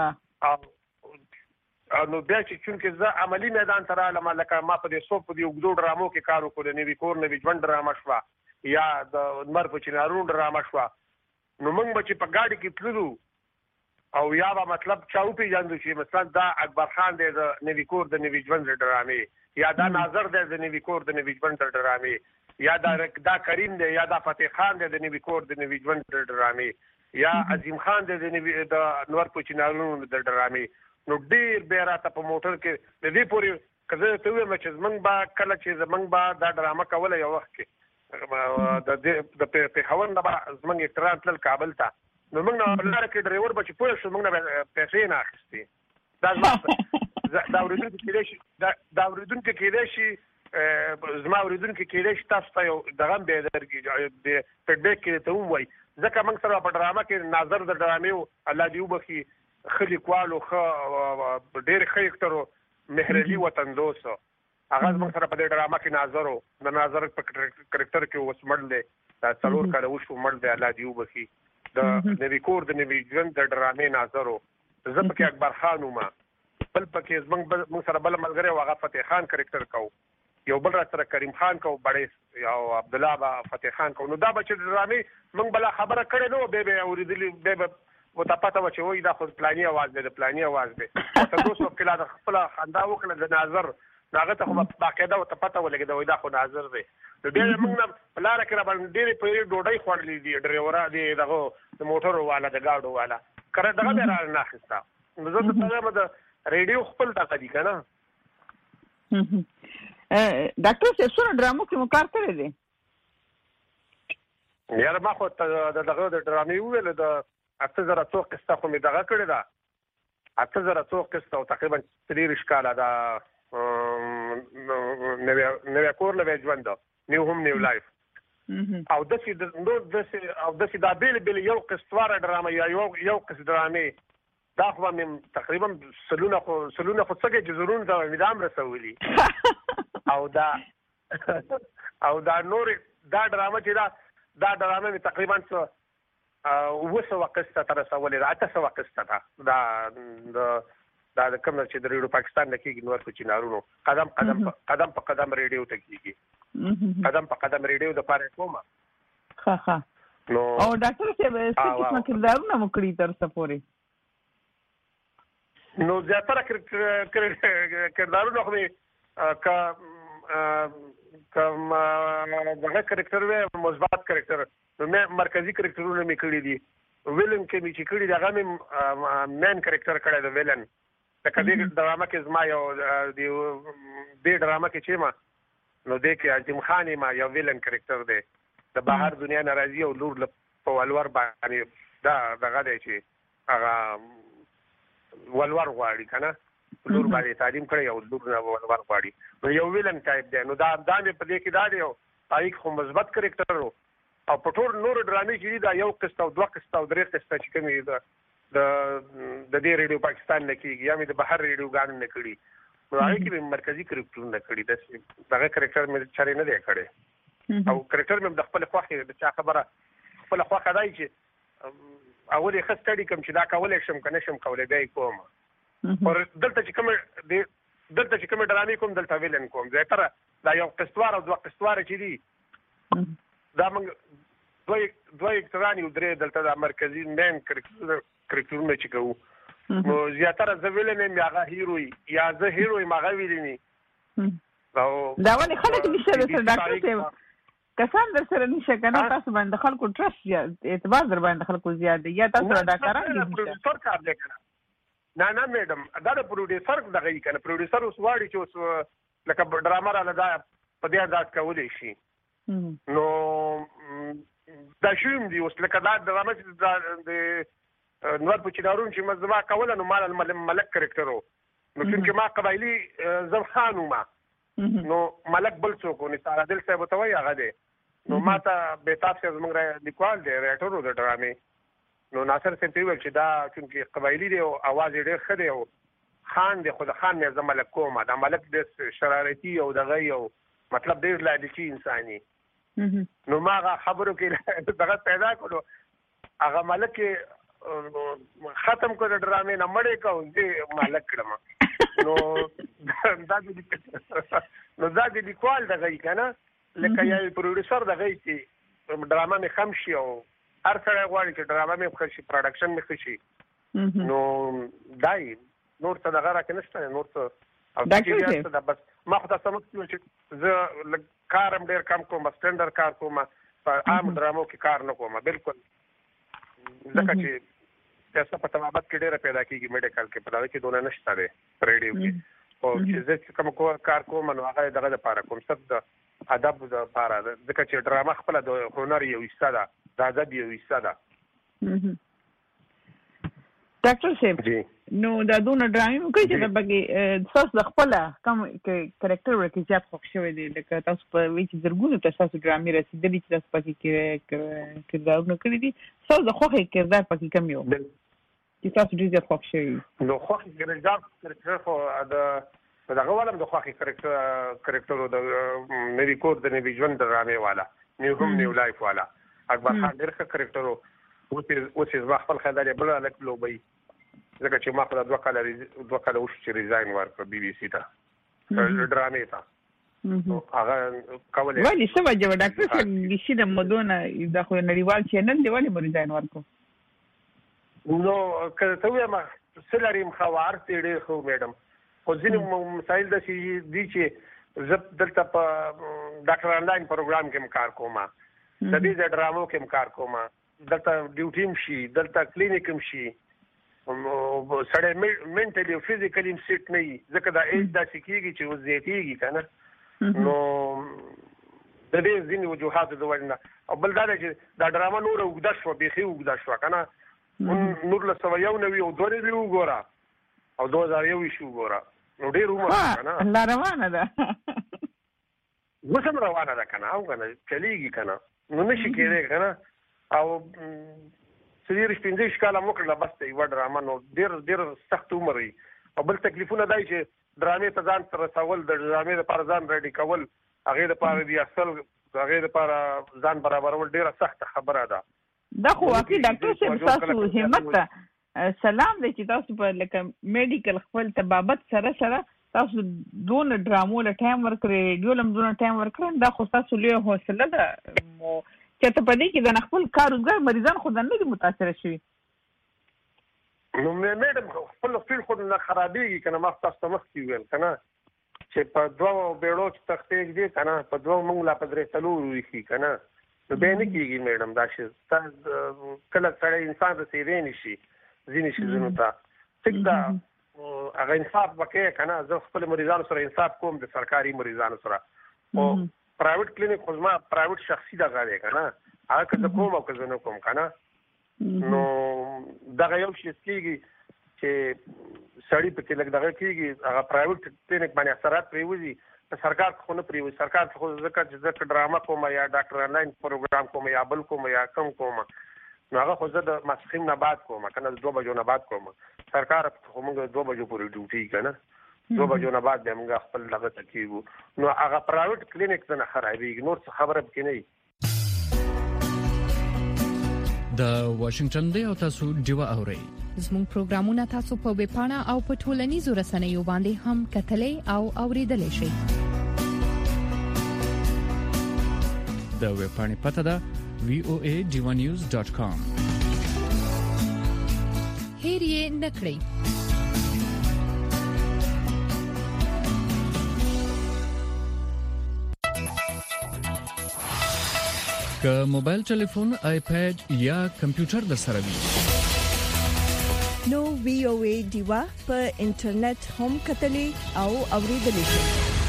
نو بیا چې چونکې زه عملي میدان ته رالم، لکه ما په دې څو په دې اوږدو ډرامو کې کار وکړو، د نوي کور نوي ژوند ډرامه شوه یا د لمر په چنارونو ډرامه شوه، نو موږ به چې په ګاډي کې تللو او یا به مطلب چا وپېژندو چې مثلا دا اکبر خان دی د نوي کور د نوي ژوند ډرامې، یا دا ناظر دی د نوي کور د نوي ژوند ډرامې، یا دا دا کریم دی، یا دا فتح خان دی د نوي کور د نوي ژوند ډرامې، یا عظیم خان دی د نوي د نور په چنارونو د ډرامې. نو ډېر بیا راته په موټر کې د دې پورې که زه ته ووایم چې زموږ به کله چې زموږ به دا ډرامه کوله یو وخت کې د پېښور نه به زموږ اکټران تلل کابل ته، نو موږ نه لاره کې ډرایور به چې پوه شو موږ نه پیسې نه اخیستې. دا دا اوریدونکو کېدای شي دا اوریدونکو کېدای شي زما اوریدونکو کېدای شي تاسو ته یو دغه به درکړي د فیډبیک کې ته ووایي ځکه موږ سره په ډرامه کې ناظر د ډرامې الله دې وبخي ښه لیکوال و ښه ډېر ښه اکټر و مهرلي وطن دوست هغه موږ سره په دې ډرامه کې ناظر و د ناظر په کرکټر کې اوس مړ دی دا څلور کاله وشو مړ دی الله دې وبخي د نوي کور د نوي ژوند د ډرامې ناظر و زه پکې اکبر خان وم بل پکې موږ سره بل ملګری و هغه فتح خان کرکټر کو یو بل را سره کریم خان کو بړې او عبد الله با فتح خان کو نو دا بچ ډرامې موږ بل خبره کړې نو به به اوریدلی به و تا پته و چې وای دا خو پلاني आवाज دی د پلاني आवाज دی ته دوه وکړه د خپل خندا وکړه د ناظر هغه ته خو باقاعده و ته پته ولګي دا وای دا خو ناظر دی نو ډېر موږ نه لاره کې را باندې ډېر په ډوډۍ خوړلې دي ډرایورا دی دغه د موټر والا د گاډو والا کړه دغه به را نه اخیستا نو زه ته څنګه د ریډیو خپل دغه دي کنه ډاکټر سیسو ډرامو کې مو کار کړی دی یاره ما خو د دغه د ډرامې ویل د اته زره څو قصه خو مې دغه کړې ده اته زره څو قصه او تقریبا تریش کاله دا نوی کور نوی ژوند نیو هم نیو لایف او داسې نور داسې او داسې دا بیل بیل یو قصواره ډرامه یا یو یو قص ډرامې دا خو مې تقریبا سلونه خو سلونه خو څنګه جزرون دا نظام رسولي او دا او دا نور دا ډرامه چې دا دا ډرامه مې تقریبا څه وسه وقسته تر رسولې ده اته سوه قسته ده دا دا د کوم چې د ریډیو پاکستان نه کېږي نور په چینارونو قدم قدم قدم په قدم ریډیو ته کېږي قدم په قدم ریډیو د پاره کومه ها ها نو او ډاکټر صاحب څه قسمه کردارونه مو کړی تر څه پورې نو زیاتره کردارونه خو مې کوم دغه کرکټر وې مثبت کرکټر مې مرکزی کرکټرونه مې کړی دي ویلن کې مې چې کړی دغه مې مین کرکټر کړی دی ویلن د کدی ډرامه کې زما یو د دې ډرامه کې چې ما نو دې کې عظیم خان ما یو ویلن کرکټر دی د بهر دنیا ناراضي او لور په ولور باندې دا دغه دی چې هغه ولور غواړي کنه لور باندې تعلیم کړی او لور نه ولور غواړي نو یو ویلن ټایپ دی نو دا دا مې په دې کې دا دی او ایک خو مثبت کرکټر او په ټول نور ډرامې کې دا یو قسط او دوه قسط او درې قسط چې کومې د د دې ریډیو پاکستان نه کېږي یا مې د بهر ریډیو ګانو نه کړي نو هغه کې مې مرکزی کرکټر نه کړي د دغه کرکټر مې چارې نه دی کړی او کرکټر مې د خپل خوښې د چا خبره خپل خوښه دی چې اول یې ښه سټډي کوم چې دا کولی شم که نه شم کولی بیا یې کوم پر دلته چې کوم دلته چې کوم ډرامې کوم دلته ویلن کوم زیاتره دا یو قسطوار او دوه قسطوار چې دي دا موږ دوه دوه اکتران یو درې دلته دا مرکزي مین کرکټرونه چې کوو نو زیاتره زه ویلن یم یا هغه هیروي یا زه هیرو یم هغه ویلني دا ولې خلک نشته درسره ډاکټر صاحب کسان درسره نشته که نه تاسو باندې خلکو ټرسټ اعتبار در باندې خلکو زیات دی یا تاسو ډاکټران پروډوسر کار دی که نه نه نه میډم دا د پروډوسر دغه یي که نه پروډوسر اوس غواړي چې اوس لکه ډرامه راله دا په دې انداز کولی شي نو دا شوم دی اوس لکه دا ډرامه چې د نور په چینارون چې مزما کوله نو مال ملک کرکټر و نو چونکې ما قبایلي زم خان وم نو ملک بل څوک و نثار عادل صاحب ورته وایي هغه دی نو ما ته بهتاب صاحب زموږ لیکوال دی رایټر و د ډرامې نو ناصر صاحب ته وویل چې دا چونکې قبایلي دی او اواز یې ډېر ښه دی او خان دی خو د خان نه زه ملک کوم دا ملک ډېر شرارتي او دغه یو مطلب ډېر لالچي انساني نو ما هغه خبرو کې دغه پیدا کړو هغه ملک ختم کړ ډرامې نه مړې کو دې مالک کړم نو دا دې نو دا دې لیکوال دغه یې که نه لکه یا پروډوسر دغه یې چې ډرامه مې خم شي او هر سړی غواړي چې ډرامه مې ښه شي پروډکشن مې ښه شي نو دا یې نور څه دغه راکې نشته نور څه بس ما خو تاسو مخکې چې زه کارم ډېر کم کوم سټنډر کار کوم په عام ډرامو کې کار نه کوم بالکل ځکه چې پیسه په طبابت کې ډېره پیدا کېږي میډیکل کې په دغه کې دونه نشته دی ریډیو کې او چې زه چې کوم کار کوم نو هغه دغه دپاره کوم صرف د ادب دپاره ځکه چې ډرامه خپله د هنر یو حصه ده د ادب یو حصه ده ډاکټر صاحب نو دا دونه ډرامې کوي چې د بګي تاسو د خپل کوم کریکټر ورکې زیات خوښ شوی دی لکه تاسو په ویچ زرګونو تاسو ډرامې رسیدلې چې تاسو پکې کې کردارونه کړی دي تاسو د خوښ کردار پکې کم یو چې تاسو ډیر زیات خوښ شوی نو خوښ کردار کریکټر خو د دغه ولم د خوښ کریکټر کریکټر د نوی کور د نوی ژوند ډرامې والا نیو هم نیو لایف والا اکبر خان ډیر ښه کریکټر وو اوس یې خپل خدای بل الک لوبي ځکه چې ما په دوه کال دوه کال وشو چې ریزاین ورکړ بي بي سي ته ډرامې ته هغه کولای ولی څه وجه ډاکټر صاحب د شي د مدونه د خو نړیوال چینل دی ولی ریزاین ورکړ نو که ته وایم سلریم خوار تیړې خو میډم خو ځینې مسایل د شي دي چې زه دلته په ډاکټر انلاین پروګرام کې کار کوم د دې ډرامو کې کار کوم دلته ډیوټي مشي دلته کلینیک مشي سړی منټلی او فزیکلی سیټ نه وي ځکه دا ایج داسې کېږي چې اوس زیاتېږي که نه نو د دې ځینې وجوهاتو د وجې نه او بل دا دی چې دا ډرامه نوره اوږده شوه بیخي اوږده شوه که نه نولس سوه یو نوي او دوه نوي وګوره او دوه زره یو ویشت وګوره نو ډېر عمر ده که نه لا روانه ده اوس هم روانه ده که نه او که نه چلېږي که نه نو نشي کېدی که نه او څلېرویشت پنځه کاله مو کړله بس ته یوه ډرامه نو ډېر ډېر سخت عمر وي او بل تکلیفونه دا چې ډرامې ته ځان رسول د ډرامې لپاره ځان ریډي کول هغې لپاره ریهرسل هغې لپاره ځان برابرول ډېره سخته خبره ده دا خو واقعي ډاکټر صاحب ستاسو همت ته سلام دی چې تاسو په لکه میډیکل خپل طبابت سره سره تاسو دونه ډرامو له ټایم ورکړئ ریډیو له هم دونه ټایم ورکړئ دا خو ستاسو لویه حوصله ده چې ته په دې کې د خپل کار روزګار مریضان خو نه دي متاثره شوي نو میډم خپل فیل خو نه خرابېږي که نه ما تاسو ته مخکې وویل که نه چې په دوه بیړو چې تختې ږدي که نه په دوه موږ لا په درې څلور ویښي که نه نو بیا نه کېږي میډم دا شی کله سړی انسان رسېدی نه شي ځینې شیزونو ته ټیک ده هغه انصاف به کوې که نه زه خپل مریضانو سره انصاف کوم د سرکاري مریضانو سره خو پرایویټ کلینیک خو زما پرایویټ شخصي دغه دی که نه هغه که زه کوم او که زه نه کوم که نه نو دغه یو شی کېږي چې سړي پکې لږ دغه کېږي هغه پرایویټ کلینیک باندې اثرات پرېوځي په سرکار خو نه پرېوځي سرکار خو ځکه چې زه که ډرامه کوم یا ډاکټر انلاین پروګرام کوم یا بل کوم یا کم کوم نو هغه خو زه د ماسپښین نه بعد کوم که نه د دوه بجو نه بعد کوم سرکار خو موږ دوه بجو پورې ډیوټي که نه دوه بجو نه بعد بیا موږ خپل دغه ته کېږو نو هغه پرایویټ کلینیک ته نه خرابېږي نور څه خبره پکې نه وي د واشنگټن دی او تاسو ډیوه اورئ زموږ پروګرامونه تاسو په ویب پاڼه او په ټولنیزو رسنیو باندې هم کتلای او اوریدلای شئ د ویب پاڼې پته ده وی او ای ډیوه نیوز ډاٹ کام هیر یې نکړئ که موبایل ټلیفون آیپاد یا کمپیوټر در سره وي نو وی او ای ډیوا په انټرنیټ هم کتلی او اوریدلی شئ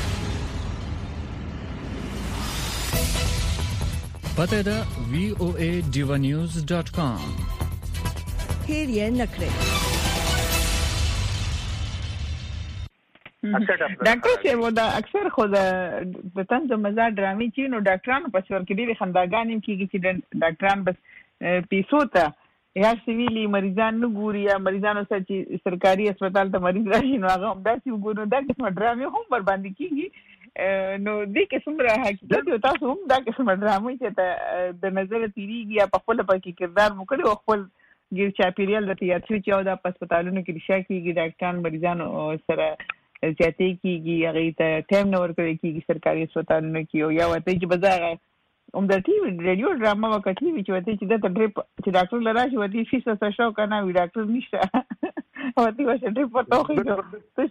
پته ده وی او ای ډیوه نیوز ډاٹ کام هیر یې نکړئ ډاکټر صاحب دا اکثر خو د طنز او مزاح ډرامې چې نو ډاکټرانو پسې ورکې ډېرې خنداګانې هم کېږي چې ډاکټران بس پیسو ته یا سویلي مریضان نه ګوري یا مریضانو سره چې سرکاري هسپتال ته مریض راشي نو هغه همداسې وګوري نو دا قسمه ډرامې هم ورباندې کېږي نو دې قسم حقیقت یو تاسو هم دا قسمه ډرامې چې ته د نظره تېرېږي یا په خپله پکې کردار مو کړی او خپل ګیر چاپېریال درته یاد شوي چې او دا په هسپتالونو کې رښتیا کېږي ډاکټران مریضانو سره زیاتې کېږي هغې ته ټایم نه ورکړی کېږي سرکاري هسپتالونو کې او یا ورته چې به زه هغه هم د ټي وي ریډیو ډرامه به کتلي وي چې ورته چې دلته ډریپ چې ډاکټر له راشي ورته فیس ورته شو که نه وي ډاکټر نشته ورته ورشه ډریپ ورته وخېږو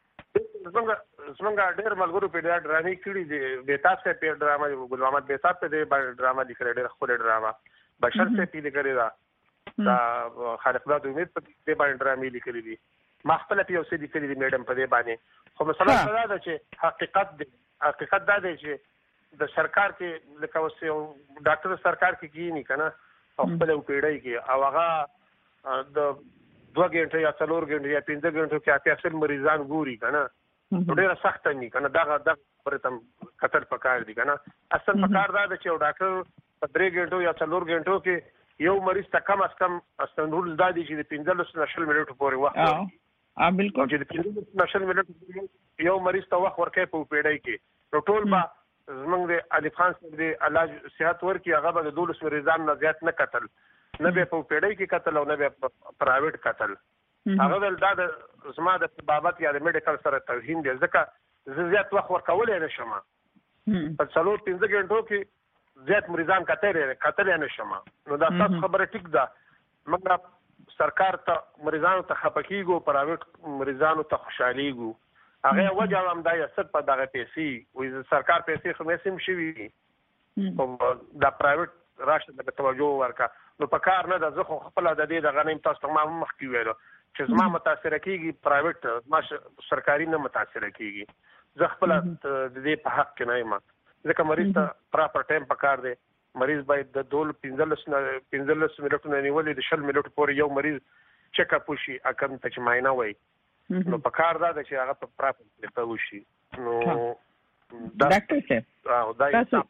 زمونږ ډېر ملګرو په ډېر ډرامې کړي دي بېتاب صاحب پې ډرامه ګل محمد بېتاب په دې باندې ډرامه لیکلې ډېره ښکلې ډرامه بشر صاحب یې لیکلې ده دا خالق داد امید په دې باندې ډرامې لیکلې دي ما خپله پې یو څه لیکلي دي میډم په دې باندې خو مثلا دا ده چې حقیقت دی حقیقت دا دی چې د سرکار کې لکه اوس یو ډاکټر سرکار کې کېني که نه او خپله وپېړۍ کې او هغه د دوه غنټه یا څلور غنټه یا پنځه غنټه کې اتیا سل مریضان ګوري کنه ډېر سخت نه کنه دا دا پرتم قتل پکار دي کنه اصل پکار دا چې ډاکټر په درې غنټو یا څلور غنټو کې یو مریض ته کم از کم استندول زادي چې د پنځلس نشل منټو پورې وخت اه اه بالکل چې د پنځلس نشل منټو یو مریض ته وخت ورکې په پیډای کې نو ټول با زمونږ د الف خان د علاج صحت ورکی هغه به د دولس مریضان نه زیات نه قتل نه به په پیډای کې قتل او نه به پرایویټ قتل هغه ول دا د زما د بابت یا د میډیکل سره توهین دي ځکه زیات وخت ورکول نه شم په څلور پنځه غنټو کې زیات مریضان قتل قتل نه شم نو دا تاسو خبره ټیک ده مګر سرکار ته مریضانو ته خپکیږي پرایویټ مریضانو ته خوشاليږي هغه وجه هم دا یې ست په دغه پیسې وې سرکار پیسې خو نسیم شي دا پرایویټ راشه د توجه ورکا نو په کار نه د زخه خپل د دې د غنیم تاسو ته ما مخکې ویلو چې زما متاثر کیږي پرایویټ ما سرکاري نه متاثر کیږي زه خپل د دې په حق کې نه یم ځکه مریض ته پراپر ټایم پکار دی مریض باید د دول پنځلس پنځلس منټو نه نیولې د شل منټو پورې یو مریض چیک اپ وشي اکم ته چې معاینه وای نو پکار دا چې هغه په پراپر ته وشي نو ډاکټر صاحب تاسو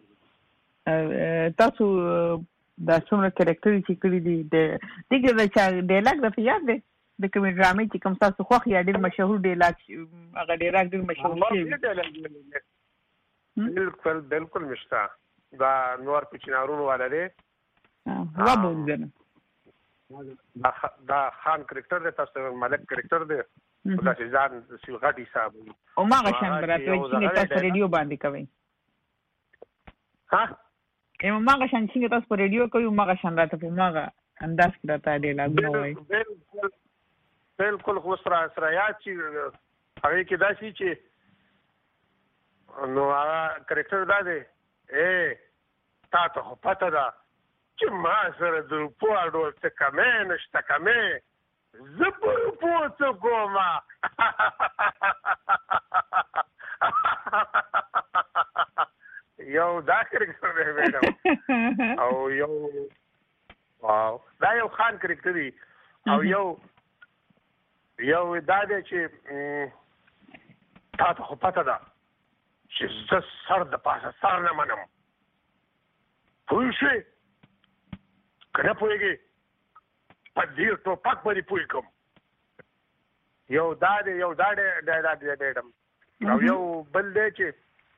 تاسو دا څومره کریکټر چې کړی دي د دغه چې ډایلاګ د یاد دی د کومې ډرامې چې کوم تاسو خوښ یا ډېر مشهور ډایلاګ هغه ډایلاګ ډېر مشهور شي بالکل بالکل مشتا دا نور پچنارونو والا دی وا بوزنه دا خان کریکټر دی تاسو ملک کریکټر دی دا چې ځان سی غټي صاحب او ما غشن براتوي چې تاسو ریډیو باندې کوي ها ایم ما غشن چې تاسو په ریډیو کوي ما غشن راته په ما انداز کړه دی لا وای بالکل بالکل خو سره سره یا چې هغه کې دا شي چې نو هغه کریکټر دا دی اے تا ته پته ده چې ما سره د روپو اډول څه کمې نشته کمې زه په روپو څه کومه یو دا کریکټر دی میډم او یو واو دا یو خان کریکټر دی او یو یو دا دی چې تا ته پته ده چې زه سر د پاسه سر نه منم پوه شئ که نه پوهېږې په دې ټوپک باندې پوه کوم یو دا دی یو دا دی ډایلاګ دی میډم او یو بل دی چې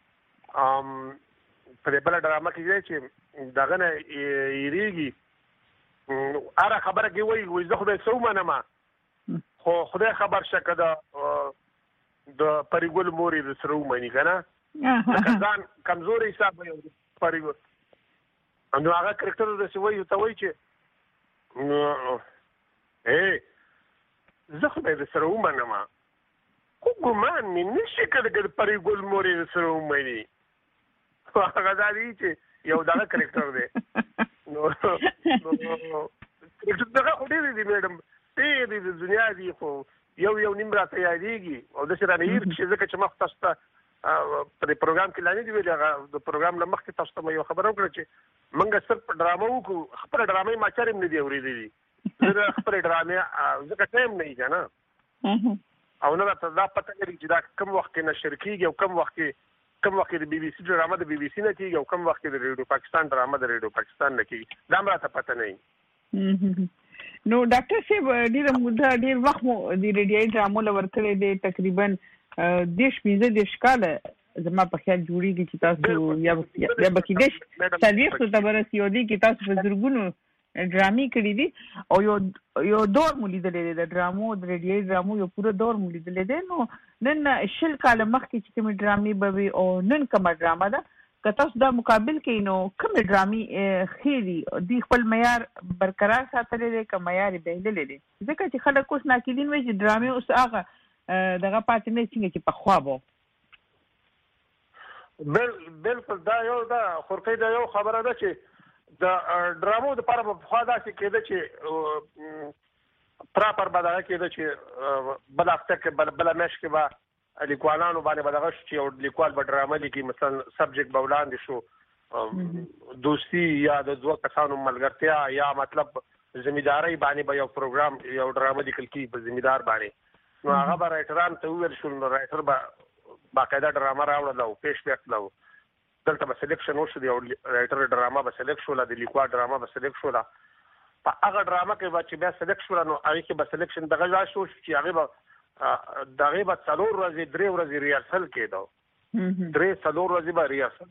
په دې بله ډرامه کې دی چې دغه نه یېرېږي هره خبره کې وایي وایي زه خدای څه ومنم خو خدای خبر شه که د د پریګل مور یې سره ومني که نه لکه ځان کمزوری حساب به یو پریګل نو هغه کرکټر داسې وایي ته وایي چې ای زه خدای د سره ومنم خو ګمان مې نشي که د پریګل مور یې سره ومني هغه دا دی چې یو دغه کرکټر دی نو دغه خو ډېرې دي میډم ډېرې د دنیا دي خو یو یو نیم راته یادېږي او داسې رانه هېر کړي ځکه چې ما خو تاسو ته په دې پروګرام کې لا نه دي ویلي هغه د پروګرام نه مخکې تاسو ته مې یو خبره وکړه چې موږ صرف ډرامه وکړو خپله ډرامې ما چارې هم نه دي اورېدلي زه خپلې ډرامې ځکه ټایم نه وي که نه او نه راته دا پته لري چې دا کوم وخت کې نشر کېږي او کوم وخت کې کوم وخت کې د بي بي سي ډرامه د بي بي سي نه کېږي او کوم وخت کې د ریډیو پاکستان ډرامه د ریډیو پاکستان نه کېږي دا هم راته پته نه وي نو ډاکټر صاحب ډېره موده ډېر وخت مو د ریډیوي ډرامو له ورکړی دی تقریبا دېرش پنځه دېرش کاله زما په خیال جوړېږي چې تاسو یا به کېدای شي څلوېښتو ته به رسېدي کې تاسو په زرګونو ډرامې کړي دي او یو یو دور مو لیدلی دی د ډرامو د ریډیوي ډرامو یو پوره دور مو لیدلی دی نو نن شل کاله مخکې چې کومې ډرامې به وي او نن کومه ډرامه ده که تاسو دا مقابل کوئ نو کومې ډرامې ښې دي دوی خپل معیار برقرار ساتلی دی که معیار یې بهللی دی ځکه چې خلک اوس ناقدین وایي چې ډرامې اوس هغه دغه پاتې نه څنګه چې پخوا به بالکل دا یو دا خورقۍ دا یو خبره ده چې د ډرامو دپاره به پخوا داسې کېده چې پراپر به دغه کېده چې بل هفته کې بله میاشت کې به لیکوالانو باندې به دغه شو چې یو لیکوال به ډرامه لیکي مثلا سبجیکټ به وړاندې شو دوستي یا د دوه کسانو ملګرتیا یا مطلب زمینداری باندې به یو پروګرام یو ډرامه لیکل کیږي په زمیندار باندې نو هغه به رایټران ته وویل شول نو رایټر به باقاعده ډرامه راوړله او پیش به کړله دلته به سلیکشن وشو یو رایټر ډرامه به سلیکټ شوله د لیکوال ډرامه به سلیکټ شوله په هغه ډرامه کې به چې بیا سلیکټ شوله نو هغې کې به سلیکشن دغه ځای شو چې هغې به د هغې به څلور ورځې درې ورځې ریهرسل کېده درې څلور ورځې به ریهرسل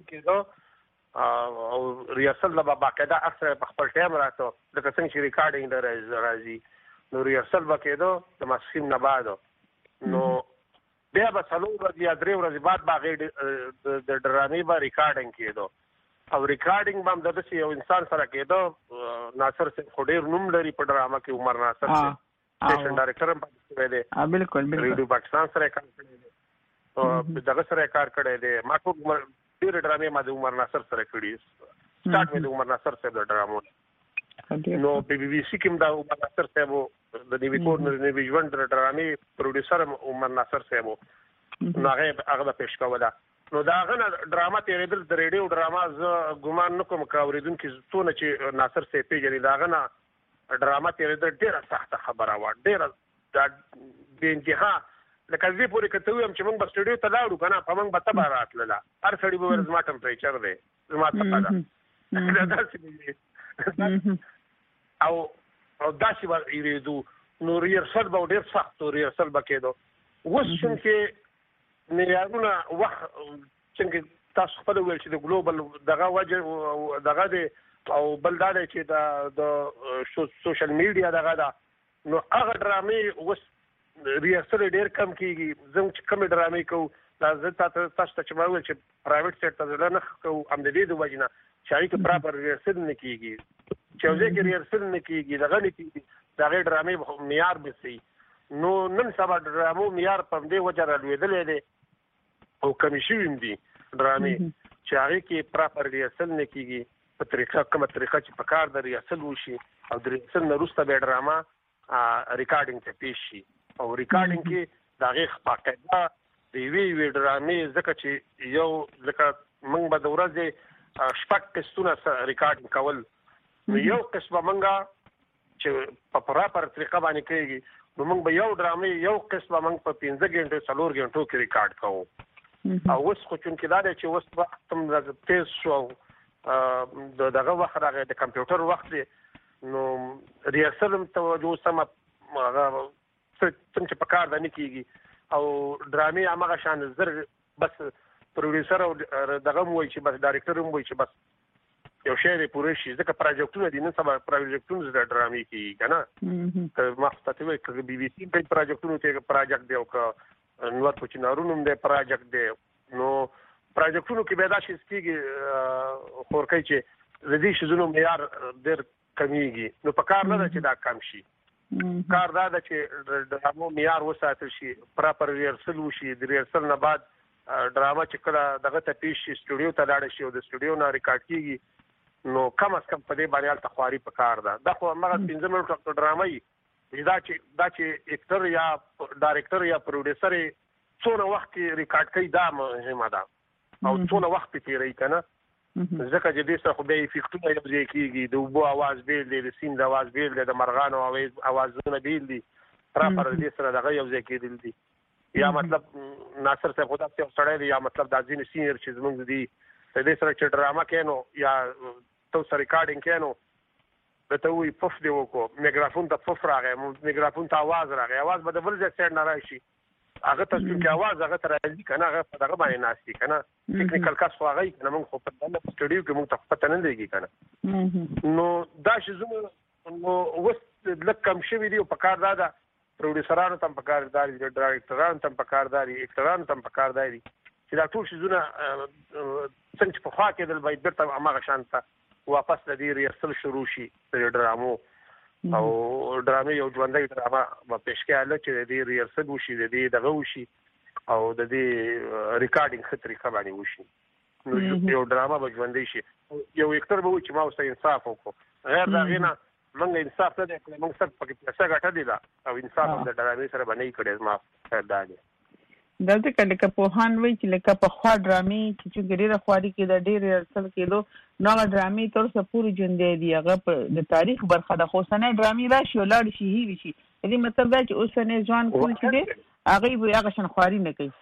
کېده او ریهرسل به باقاعده اکثر په خپل ټایم راته لکه څنګه چې ریکارډینګ د راځي نو ریهرسل به کېده د ماسپښین نه بعد نو بیا به څلور ورځې یا درې ورځې بعد به هغې د ډرامې به ریکارډینګ کېده او ریکارډینګ به هم د داسې یو انسان سره کېده ناصر صاحب خو ډېر نوم لري په ډرامه کې عمر ناصر صاحب سټیشن ډایرکټر هم پاتې شوی دی بالکل ریډیو پاکستان سره کار کړی دی دغه سره کار کړی دی ما ټول ډېرې ډرامې ما د عمر ناصر سره کړي سټارټ مې د عمر ناصر صاحب د ډرامو نو په بي بي سي کې هم د عمر ناصر صاحب د نیوي کور نیوي ژوند د ډرامې پروډوسر عمر ناصر صاحب نو هغه هغه پیش کوله نو دا هغه ډرامه تېرېدل د ریډیو ډرامه زه ګمان نه کوم که اورېدونکي څونه چې ناصر صاحب پېژني د هغه نه ډرامه تېرېدل ډېره سخته خبره وه ډېره بې انتها لکه دې پورې که ته ووایم چې موږ به سټوډیو ته لاړو که نه په موږ به تبه راتلله هر سړي به ویل زما ټمپریچر دی زما تپه ده داسې او او داسې به ایرېدو نو ریهرسل به ډېر سخت و ریهرسل به کېدو اوس چونکې معیارونه وخت څنګه تاسو خپله وویل چې د ګلوبل دغه وجه دغه دی او بل دا دی چې د سوشل میډیا دغه ده نو هغه ډرامې اوس ریهرسل ډېر کم کېږي زموږ چې کومې ډرامې کوو دا زه تاسو ته چې ما وویل چې پرایویټ سیکټر ته زړه نه کوو هم د دې د وجې نه چې هغې کې پراپر ریهرسل نه کېږي چې یو ځای کې ریهرسل نه کېږي دغه نه کېږي د هغې ډرامې معیار به صحیح نو نن سبا ډرامو معیار په همدې وجه رالوېدلی دی او کمې شوي هم دي ډرامې چې هغې کې پراپر ریهرسل نه کېږي په طریقه کومه طریقه چې په کار د ریهرسل وشي او د ریهرسل نه وروسته بیا ډرامه ریکارډینګ ته پیش شي او ریکارډینګ کې د هغې باقاعده د یوې یوې ډرامې ځکه چې یو ځکه موږ به د ورځې شپږ قسطونه ریکارډینګ کول نو یو قسط به موږ چې په پراپر طریقه باندې کېږي نو موږ به یو ډرامې یو قسط به موږ په پنځه ګنټو څلور ګنټو کې ریکارډ کوو او اوس خو چونکې دا دی چې اوس وخت هم تیز شو د دغه وخت راغی د کمپیوټر وخت دی نو ریهرسل هم توجه سمه هغه څنګه چې په کار ده نه کېږي او ډرامې هماغه شان زر بس پروډیوسر او دغه هم وایي چې بس ډایرکټر هم وایي چې بس یو شی دی پوره شي ځکه پروجیکټونه دي نن سبا پروجیکټونه د ډرامې کېږي که نه که ما خو ته وایي که بي بي سي کوي پروجیکټونو ته پروجیکټ دی او که نور په چینارونو هم دی پروجیکټ دی نو پروجیکټونو کې بیا دا شی کېږي خورکۍ چې د دې شیزونو معیار ډېر کمیږي نو په کار نه ده چې دا کم شي کار دا ده چې ډرامو معیار وساتل شي پراپر ریهرسل وشي د ریهرسل نه بعد ډرامه چې کله دغه ته پیش شي سټوډیو ته لاړه شي او د سټوډیو نه ریکارډ کېږي نو کم از کم په دې باندې هلته خواري په کار ده دا خو هماغه پنځه منټو ډرامه وي دا چې دا چې اکټر یا ډایرکټر یا پروډیوسر یې څونه وخت کې ریکارډ کوي دا مهمه ده او څونه وخت پې تېروي که نه ځکه چې دې سره خو بیا افیکټونه یو ځای کېږي د اوبو اواز بیل دی د سیند اواز بیل دی د مرغانو اوازونه بیل دي پراپر دې سره دغه یو ځای کېدل دي یا مطلب ناصر صاحب خو داسې یو سړی دی یا مطلب دا ځینې سینیر چې زموږ دي د دې سره چې ډرامه کوي نو یا ته ورسره ریکارډینګ کوي نو درته وایي پف دې وکړو میګرافون ته پف راغی میګرافون ته اواز راغی اواز به د بل ځای سایډ نه راشي هغه ته چونکې اواز هغه ته راځي که نه هغه په دغه باندې ناست دي که نه ټیکنیکل کس خو هغه یي که نه موږ خو په دننه په سټوډیو کې موږ ته پته نه لګي که نه نو دا شیزونه نو اوس لږ کم شوي دي او په کار دا ده پروډیوسرانو ته هم په کار دا دي ډایرکټرانو ته هم په کار دا دي اکټرانو ته هم په کار دا دي چې دا ټول شیزونه څنګه چې پخوا کېدل باید بېرته هماغه شان ته واپس د دې ریهرسل شروع شي د ډرامو او ډرامې یو ژوندۍ ډرامه به پیش کوي هلته چې د دې ریهرسل وشي د دې دغه وشي او د دې ریکارډینګ ښه طریقه باندې وشي نو یو ډرامه به ژوندۍ شي یو اکټر به وایي چې ما ورسره انصاف وکړو غیر د هغې نه موږ انصاف نه دی کړی موږ صرف پکې پیسه ګټلې ده او انصاف هم د ډرامې سره به نه یې کړی زما خیال دا دی دلته کله که په هان وی چې لکه په خوا ډرامې چې ګډیره خواري کې د ډېر ریهرسل کېدو نو ډرامې تر څو پوری ژوندې دی هغه په د تاریخ برخه د خوسنه ډرامې راشي او لاړ شي هی شي دې مطلب دا چې اوسنه ځوان کول چې دی هغه به هغه شن خواري نه کوي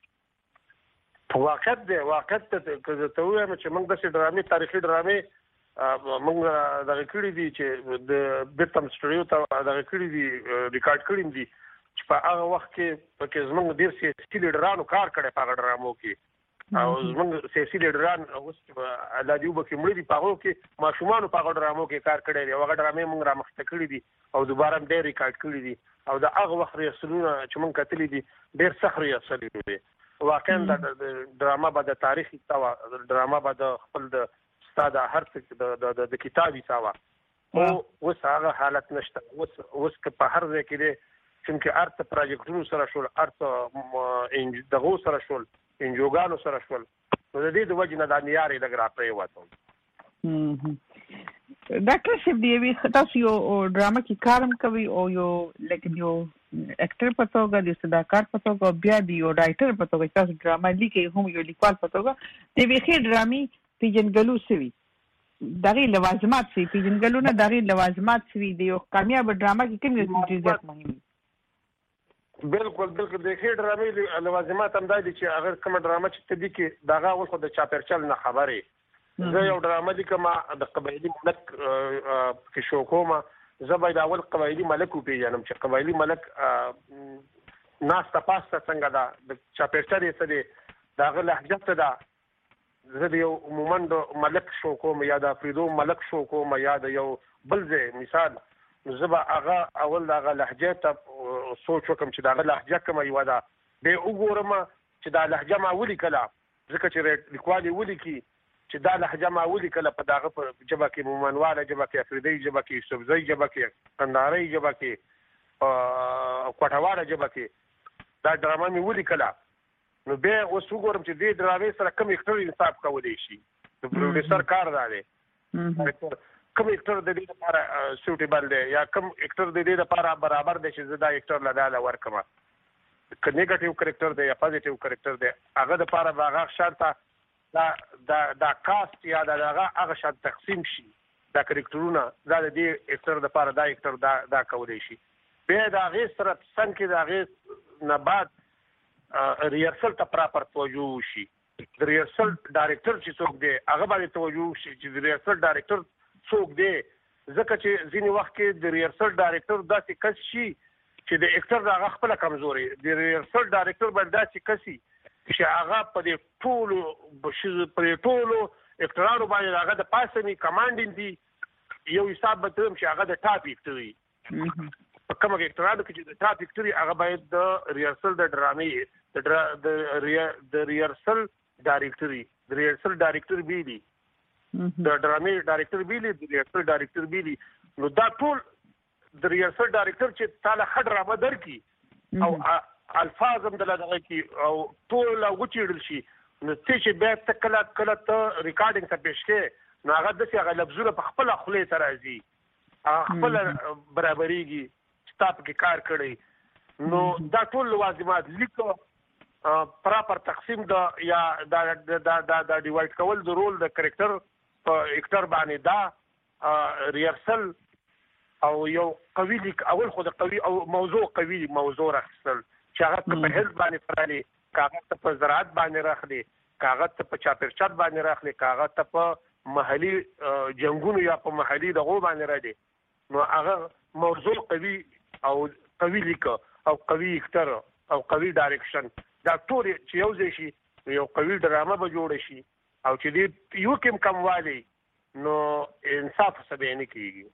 واقع دی واقع ته ته وایم چې موږ د ډرامې تاریخي ډرامې موږ د کړي دي چې د بیتم سټوډیو ته د کړي دي ریکارډ کړي دي چې په هغه وخت کې پکې زموږ ډیر سیاسي لیډرانو کار کړی په هغه ډرامو کې او زموږ سیاسي لیډران اوس د دیوب کې مړي دي په هغه کې ماشومان په هغه ډرامو کې کار کړی دی هغه ډرامې موږ را مخته کړی دي او دوباره ډیر ریکارډ کړی دي او د هغه وخت ریسلونه چې موږ کتلې دي ډیر سخت ریسل دي واقعا د ډراما به د تاریخي تاوا ډراما به د خپل د استاد هر څه د کتابي تاوا او اوس هغه حالت نشته اوس اوس په هر ځای کې دی چې ارته پروجیکټونو سره شول ارته ان دغه سره شول انجوګانو سره شول نو د دې د وجه نه د نیاري د ګراپې وته ډاکټر شپ دی وی تاسو یو ډراما کې کارم کوي او یو لیکن یو اکټر په توګه د صداقت په توګه بیا دی یو ډایټر په توګه تاسو ډراما لیکي هم یو لیکوال په توګه د ویخي ډرامي پیجنګلو سوي دغه لوازمات سي پیجنګلو نه دغه لوازمات سوي دی یو کامیاب ډراما کې کوم یو چیز مهم بالکل بالکل د خې ډرامې لوازمات هم دي چې اگر کوم ډرامه چې تدې کې دغه ول خو د چاپرچل نه خبره زه یو ډرامه دي کومه د قبایلی ملک کې شو کومه زه باید اول قبایلی ملک وپیژنم چې قبایلی ملک ناس تاسو څنګه دا د چاپرچل یې څه دي دغه لهجه ته دا زه د یو مومند ملک شو کوم یا د فریدو ملک شو کوم یا د یو بل ځای مثال زه به هغه اول دغه لهجه ته سوچ وکم چې دغه لهجه کومه یو ده به وګورم چې دا لهجه ما ولي کله ځکه چې لیکوالي ولي کی چې دا لهجه ما ولي کله په دغه په جبه کې مومنواله جبه کې افریدي جبه کې سبزي جبه کې قنداري جبه کې کوټواله جبه کې دا ډرامه مې ولي کله نو به اوس وګورم چې دې ډرامې سره کوم اکټر انصاف کولی شي د پروډوسر کار دی کوم اکټر د دې لپاره سوټیبل دی یا کوم اکټر د دې لپاره برابر دی چې زدا اکټر لداله ورکما ک نیگیټیو کریکټر دی یا پوزټیو کریکټر دی هغه د لپاره هغه شرط دا دا دا کاست یا دا هغه شرط تقسیم شي دا کریکټرونه دا د دې اکټر د لپاره دا اکټر دا دا کولی شي به دا غي سره څنګه کې دا غي نه بعد ریهرسل ته پراپر توجه شي د ریهرسل ډایرکټر چې څوک دی هغه باندې توجه شي چې د ریهرسل ډایرکټر څوک دی ځکه چې ځینې وخت کې د ریهرسل ډایرکټر داسې کس شي چې د اکټر د هغه خپل کمزوري د ریهرسل ډایرکټر باندې داسې کسي چې هغه په دې ټولو په ټولو اکټرانو باندې هغه د پاسني کمانډینګ دی یو حساب به تم چې هغه د ټاپ اکټر وي په کومه اکټرانو کې چې د ټاپ اکټر هغه باید د ریهرسل د ډرامې د د ریهرسل ډایرکټر د ریهرسل ډایرکټر بیلی د ډرامې ډایرکټر بیلی د ریهرسل ډایرکټر بیلی نو دا ټول د ریهرسل ډایرکټر چې تعالی خډرامه درکې او الفاظ هم دلته کې او ټول وچیړل شي نو چې به تکلا کله ته ریکارډینګ ته پېښ کې نو هغه د څه هغه لفظونه په خپل خپل تر راځي خپل برابرېږي ستاپ کې کار کړی نو دا ټول لوازمات لیکو پراپر تقسیم د یا دا دا دا دا ډیوایډ کول د رول د کریکټر په اکټر باندې دا ریهرسل او یو قوي لیک اول خو د قوي او موضوع قوي موضوع راخستل چې هغه په هیلث باندې فرالي کاغذ ته په زراعت باندې راخلي کاغذ ته په چاپرچات باندې راخلي کاغذ ته په محلي جنگونو یا په محلي دغه باندې راځي نو هغه موضوع قوي او قوي لیک او قوي اکټر او قوي ډایرکشن دا ټول چې یو ځای شي یو قوي ډرامه به جوړ شي او چې دې یو کوم کموالی نو انصاف سبه نه کیږي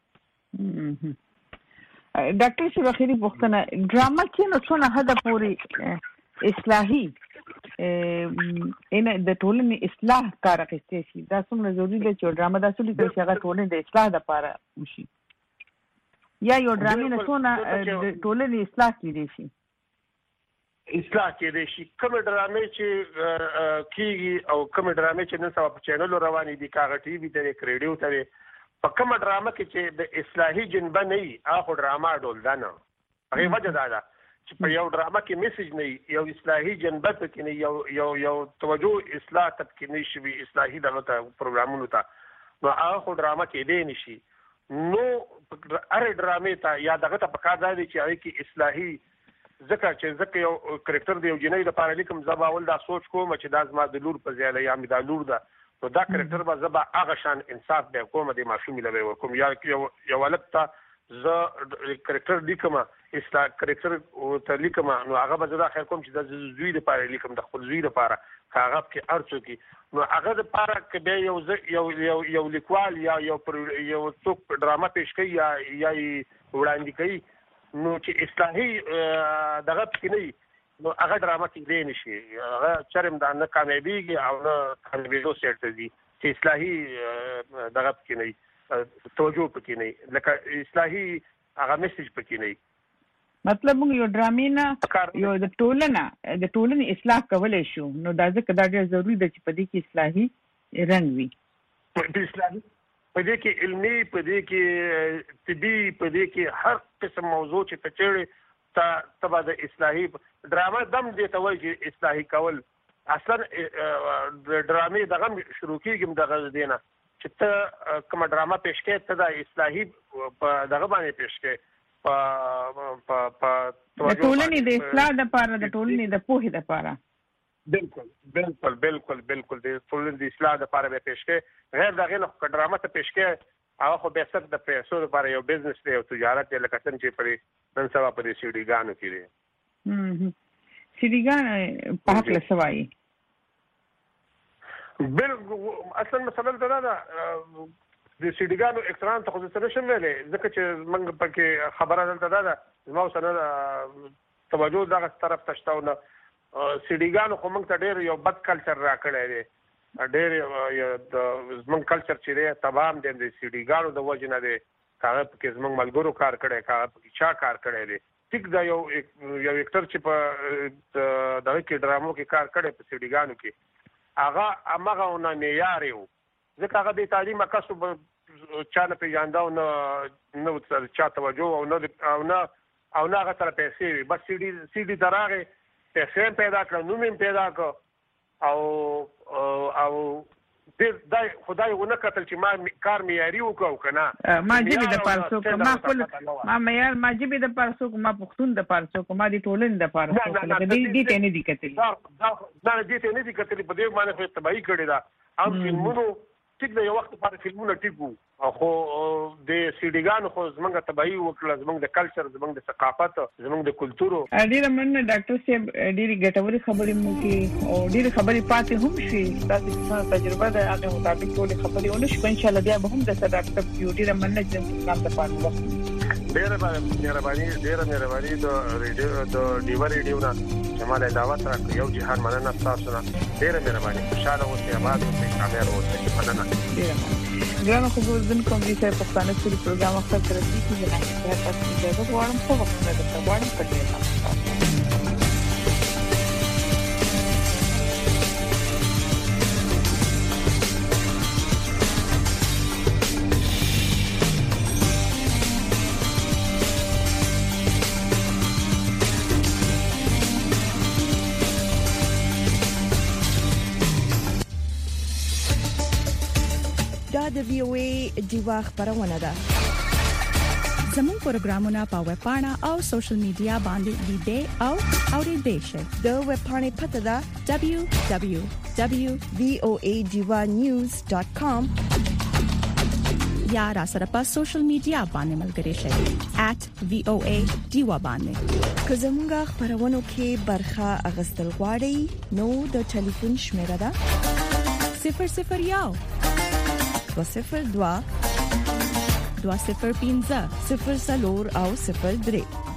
ډاکټر شي بخیری پوښتنه ډراما کې نو څونه حد پورې اصلاحي ان د ټولنې اصلاح کار کوي شي دا څومره ضروری دی چې ډراما د اصلي کې هغه ټولنې د اصلاح لپاره وشي یا یو ډرامې نه څونه د ټولنې اصلاح کیږي شي اصلاح کېدای شي کوم ډرامې چې کیږي او کوم ډرامې چې نن سبا په چینل روانې دي کاغه ټي وي ته ریډیو ته په کوم ډرامه کې چې د اصلاحي جنبه نه وي هغه ډراما ډول ده نه هغه وجه دا ده چې په یو ډرامه کې میسج نه یو اصلاحي جنبه پکې نه یو یو یو توجه اصلاح ته پکې نه شي اصلاحي دغه پروګرامونو ته نو هغه خو ډرامه کې دی نشي نو هر ډرامې ته یا دغه ته پکار دی چې هغه کې اصلاحي ځکه چې ځکه یو کریکټر دی یو جنۍ لپاره لیکم زبا ول دا سوچ کوم چې دا زما د لور په ځای یا مې دا لور ده نو دا کریکټر به زبا هغه شان انصاف به کوم د ماشومې لوي کوم یا یو یو ولکتا ز کریکټر لیکم اصلاح کریکټر او ته لیکم نو هغه به زړه خیر کوم چې د زوی لپاره لیکم د خپل زوی لپاره هغه کې ارڅو کې نو هغه لپاره کې یو یو یو یو لیکوال یا یو یو څوک ډرامه پیش کوي یا یا وړاندې کوي نو چې اصلاحي دغه کې نه نو هغه ډرامه کې دی نشي هغه چرم د نه کامیابیږي او نه کامیابیدو سره دي چې اصلاحي دغه کې نه توجه پکې نه لکه اصلاحي هغه میسج پکې نه مطلب موږ یو ډرامې نه یو د ټولنه د ټولنې اصلاح کولای شو نو دا ځکه دا ډېر ضروری دی چې په دې کې اصلاحي رنګ وي په اصلاحي په دې کې علمي په دې کې طبي په دې کې هر قسم موضوع چې تچړي تا تبع د اصلاحي ډرامه دم دې ته وایي چې اصلاحي کول اصلا ډرامې دغه شروع کیږي دغه دینه چې ته کوم ډرامه پیش کړې ته د اصلاحي په دغه باندې پیش کړې په په په ټولنې د اصلاح لپاره د ټولنې د پوهې لپاره بالکل بالکل بالکل بالکل د ټولنې د اصلاح لپاره به پیش کړې غیر دغه نه ډرامه ته پیش کړې هغه خو به څه د پیسو لپاره یو بزنس دی او تجارت دی لکه څنګه چې پرې نن سبا پرې سیډیګانو کې دی هم سیډیګان په حق لسوي بالکل اصلا مثلا دا دا د سیډیګانو اکتران ته خو څه نشم ویلې ځکه چې موږ پکې خبره دلته دا ده زموږ سره توجه دغه طرف ته شته نو سیډیګانو خو موږ ته ډېر یو بد کلچر راکړی دی ډېر د زموږ کلچر چې دی تمام دی د سیډیګانو د وجه نه دی هغه پکې زموږ ملګرو کار کړی هغه پکې چا کار کړی دی ټیک دا یو یو اکټر چې په دغه کې ډرامو کې کار کړی په سیډیګانو کې هغه هغه نه معیار یو ځکه هغه د تعلیم کسب چا نه پیژانده او نه نو چا توجه او نه او نه او نه هغه تر پیسې بس سی ډي سی ډي دراغه پیسې پیدا کړ نو مې پیدا کړ او او د خدای ونه کتل چې ما کار معیاري وکاو کنه ما جبې د پارسو ما خپل ما معیار ما جبې د پارسو ما پښتون د پارسو ما د ټولن د پارسو دې دې ته نه دي کتلې دا دا دې ته نه دي کتلې په دې باندې خو تبعی کړی دا او فلمونو ټیک د یو وخت لپاره فلمونه ټیکو خو د سیډیګانو خو زمونږ تبعی وکړه زمونږ د کلچر زمونږ د ثقافت زمونږ د کلتور ډیره مننه ډاکټر صاحب ډیره ګټورې خبرې مو کې او ډیره خبرې پاتې هم شي تاسو تجربه د هغه مطابق ټول خبرې ونه شو ان شاء الله بیا به هم د ډاکټر صاحب ډیره مننه چې تاسو ته پاتې وخت ډیره مهرباني ډیره مهرباني د ریډیو د ډیو ریډیو نه جمال دعوت راکړ یو جهان مننه تاسو نه ډیره مهرباني خوشاله اوسئ آباد اوسئ کامیاب اوسئ مننه ګرانو خبرونه کوم دي چې په پښتانه کې پروګرام وخت تر دې چې نه تاسو ته د وړم په وخت نه د وړم په دې د وی او ای دیوا خبرونه ده زموږ پروګرامونه په ویب پاڼه او سوشل میډیا باندې لیدې او اورېدې شئ د ویب پاڼې پته ده دبليو دبليو دبليو وی او ای diva news dot com یا را سره په سوشل میډیا باندې ملګري شئ at وی او ای diva باندې که زموږ خبرونه کې برخه اغستل غواړئ نو د ټلیفون شمیره ده صفر صفر یو دو صفر دوا دو صفر پینځه صفر سلور او صفر درې